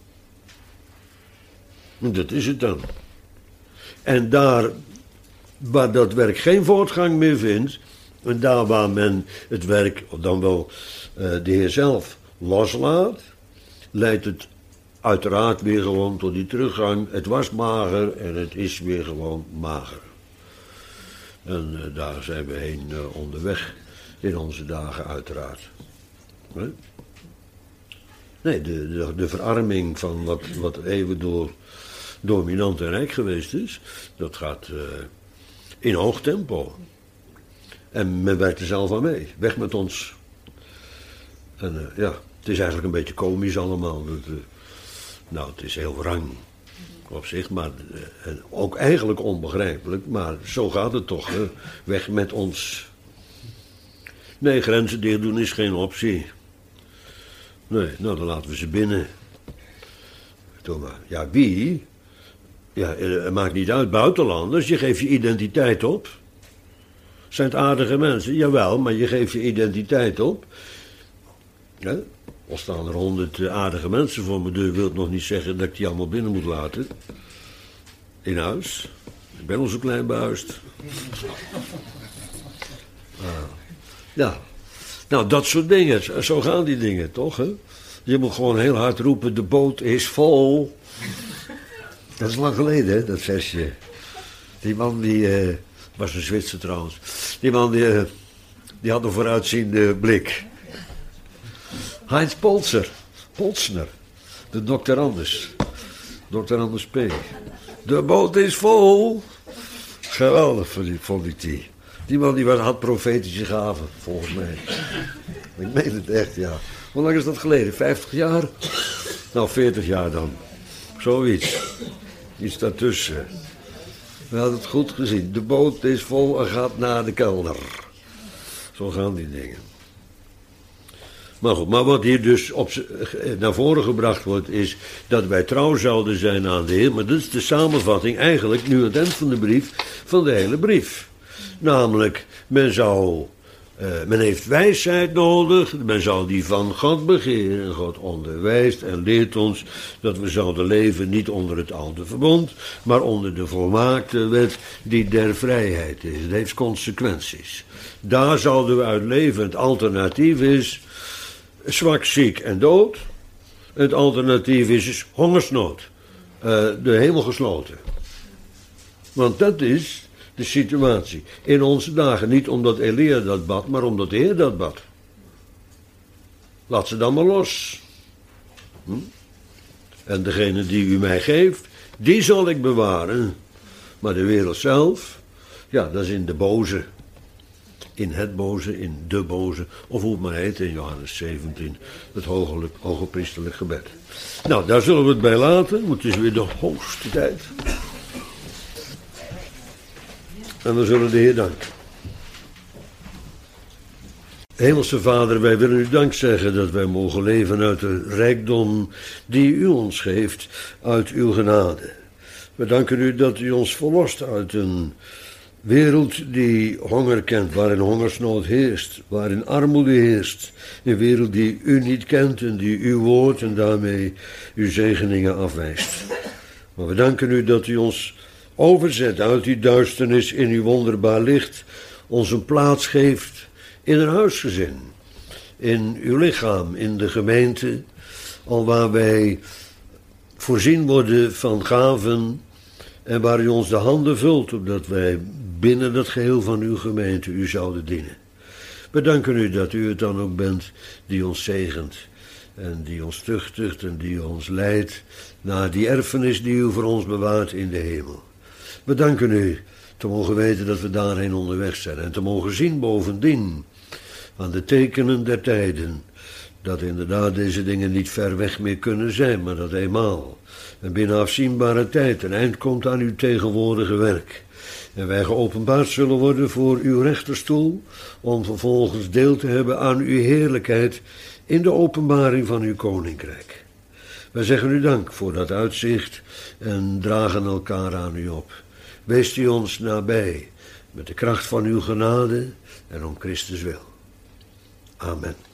En dat is het dan. En daar waar dat werk geen voortgang meer vindt, en daar waar men het werk, of dan wel de Heer zelf, loslaat, leidt het uiteraard weer gewoon tot die teruggang. Het was mager en het is weer gewoon mager. En daar zijn we heen onderweg in onze dagen uiteraard. Nee, de verarming van wat eeuwen door dominant en rijk geweest is, dat gaat in hoog tempo. En men werkt er zelf aan mee. Weg met ons. En ja, het is eigenlijk een beetje komisch allemaal. Nou, het is heel wrang op zich, maar ook eigenlijk onbegrijpelijk. Maar zo gaat het toch. Hè? Weg met ons. Nee, grenzen dicht doen is geen optie. Nee, nou dan laten we ze binnen. Doe maar. Ja, wie? Ja, het maakt niet uit, buitenlanders. Je geeft je identiteit op. Zijn het aardige mensen? Jawel, maar je geeft je identiteit op. Ja? Al staan er 100 aardige mensen voor mijn deur, wil het nog niet zeggen dat ik die allemaal binnen moet laten. In huis. Ik ben al zo klein behuisd. Ja. Nou, dat soort dingen. Zo gaan die dingen, toch? Hè? Je moet gewoon heel hard roepen, de boot is vol. Dat is lang geleden, hè, dat versje. Die man die... was een Zwitser trouwens. Die man die had een vooruitziende blik. Heinz Polsner. De dokter Anders. Dokter Anders P. De boot is vol. Geweldig vond ik die. Die man die had profetische gaven, volgens mij. Ik meen het echt, ja. Hoe lang is dat geleden? 50 jaar? Nou, 40 jaar dan. Zoiets. Iets daartussen. We hadden het goed gezien. De boot is vol en gaat naar de kelder. Zo gaan die dingen. Maar goed, maar wat hier dus naar voren gebracht wordt, is dat wij trouw zouden zijn aan de Heer. Maar dat is de samenvatting eigenlijk, nu aan het eind van de brief, van de hele brief. Namelijk, men heeft wijsheid nodig, men zou die van God begeren. En God onderwijst en leert ons dat we zouden leven niet onder het oude verbond, maar onder de volmaakte wet die der vrijheid is. Het heeft consequenties. Daar zouden we uit leven. Het alternatief is zwak, ziek en dood. Het alternatief is hongersnood. De hemel gesloten. Want dat is de situatie. In onze dagen niet omdat Elia dat bad, maar omdat de Heer dat bad. Laat ze dan maar los. En degene die u mij geeft, die zal ik bewaren. Maar de wereld zelf, ja, dat is in de boze. In het boze, in de boze, of hoe het maar heet in Johannes 17, het hoge priesterlijk gebed. Nou, daar zullen we het bij laten, want het is weer de hoogste tijd. En we zullen de Heer danken. Hemelse Vader, wij willen u dank zeggen dat wij mogen leven uit de rijkdom die u ons geeft, uit uw genade. We danken u dat u ons verlost uit een wereld die honger kent, waarin hongersnood heerst, waarin armoede heerst. Een wereld die u niet kent en die uw woord en daarmee uw zegeningen afwijst. Maar we danken u dat u ons overzet uit die duisternis in uw wonderbaar licht, ons een plaats geeft in een huisgezin, in uw lichaam, in de gemeente, alwaar wij voorzien worden van gaven en waar u ons de handen vult, opdat wij binnen dat geheel van uw gemeente u zouden dienen. We danken u dat u het dan ook bent die ons zegent en die ons tuchtigt en die ons leidt naar die erfenis die u voor ons bewaart in de hemel. We danken u te mogen weten dat we daarheen onderweg zijn en te mogen zien bovendien aan de tekenen der tijden dat inderdaad deze dingen niet ver weg meer kunnen zijn, maar dat eenmaal en binnen afzienbare tijd een eind komt aan uw tegenwoordige werk. En wij geopenbaard zullen worden voor uw rechterstoel, om vervolgens deel te hebben aan uw heerlijkheid in de openbaring van uw koninkrijk. Wij zeggen u dank voor dat uitzicht en dragen elkaar aan u op. Wees u ons nabij, met de kracht van uw genade en om Christus wil. Amen.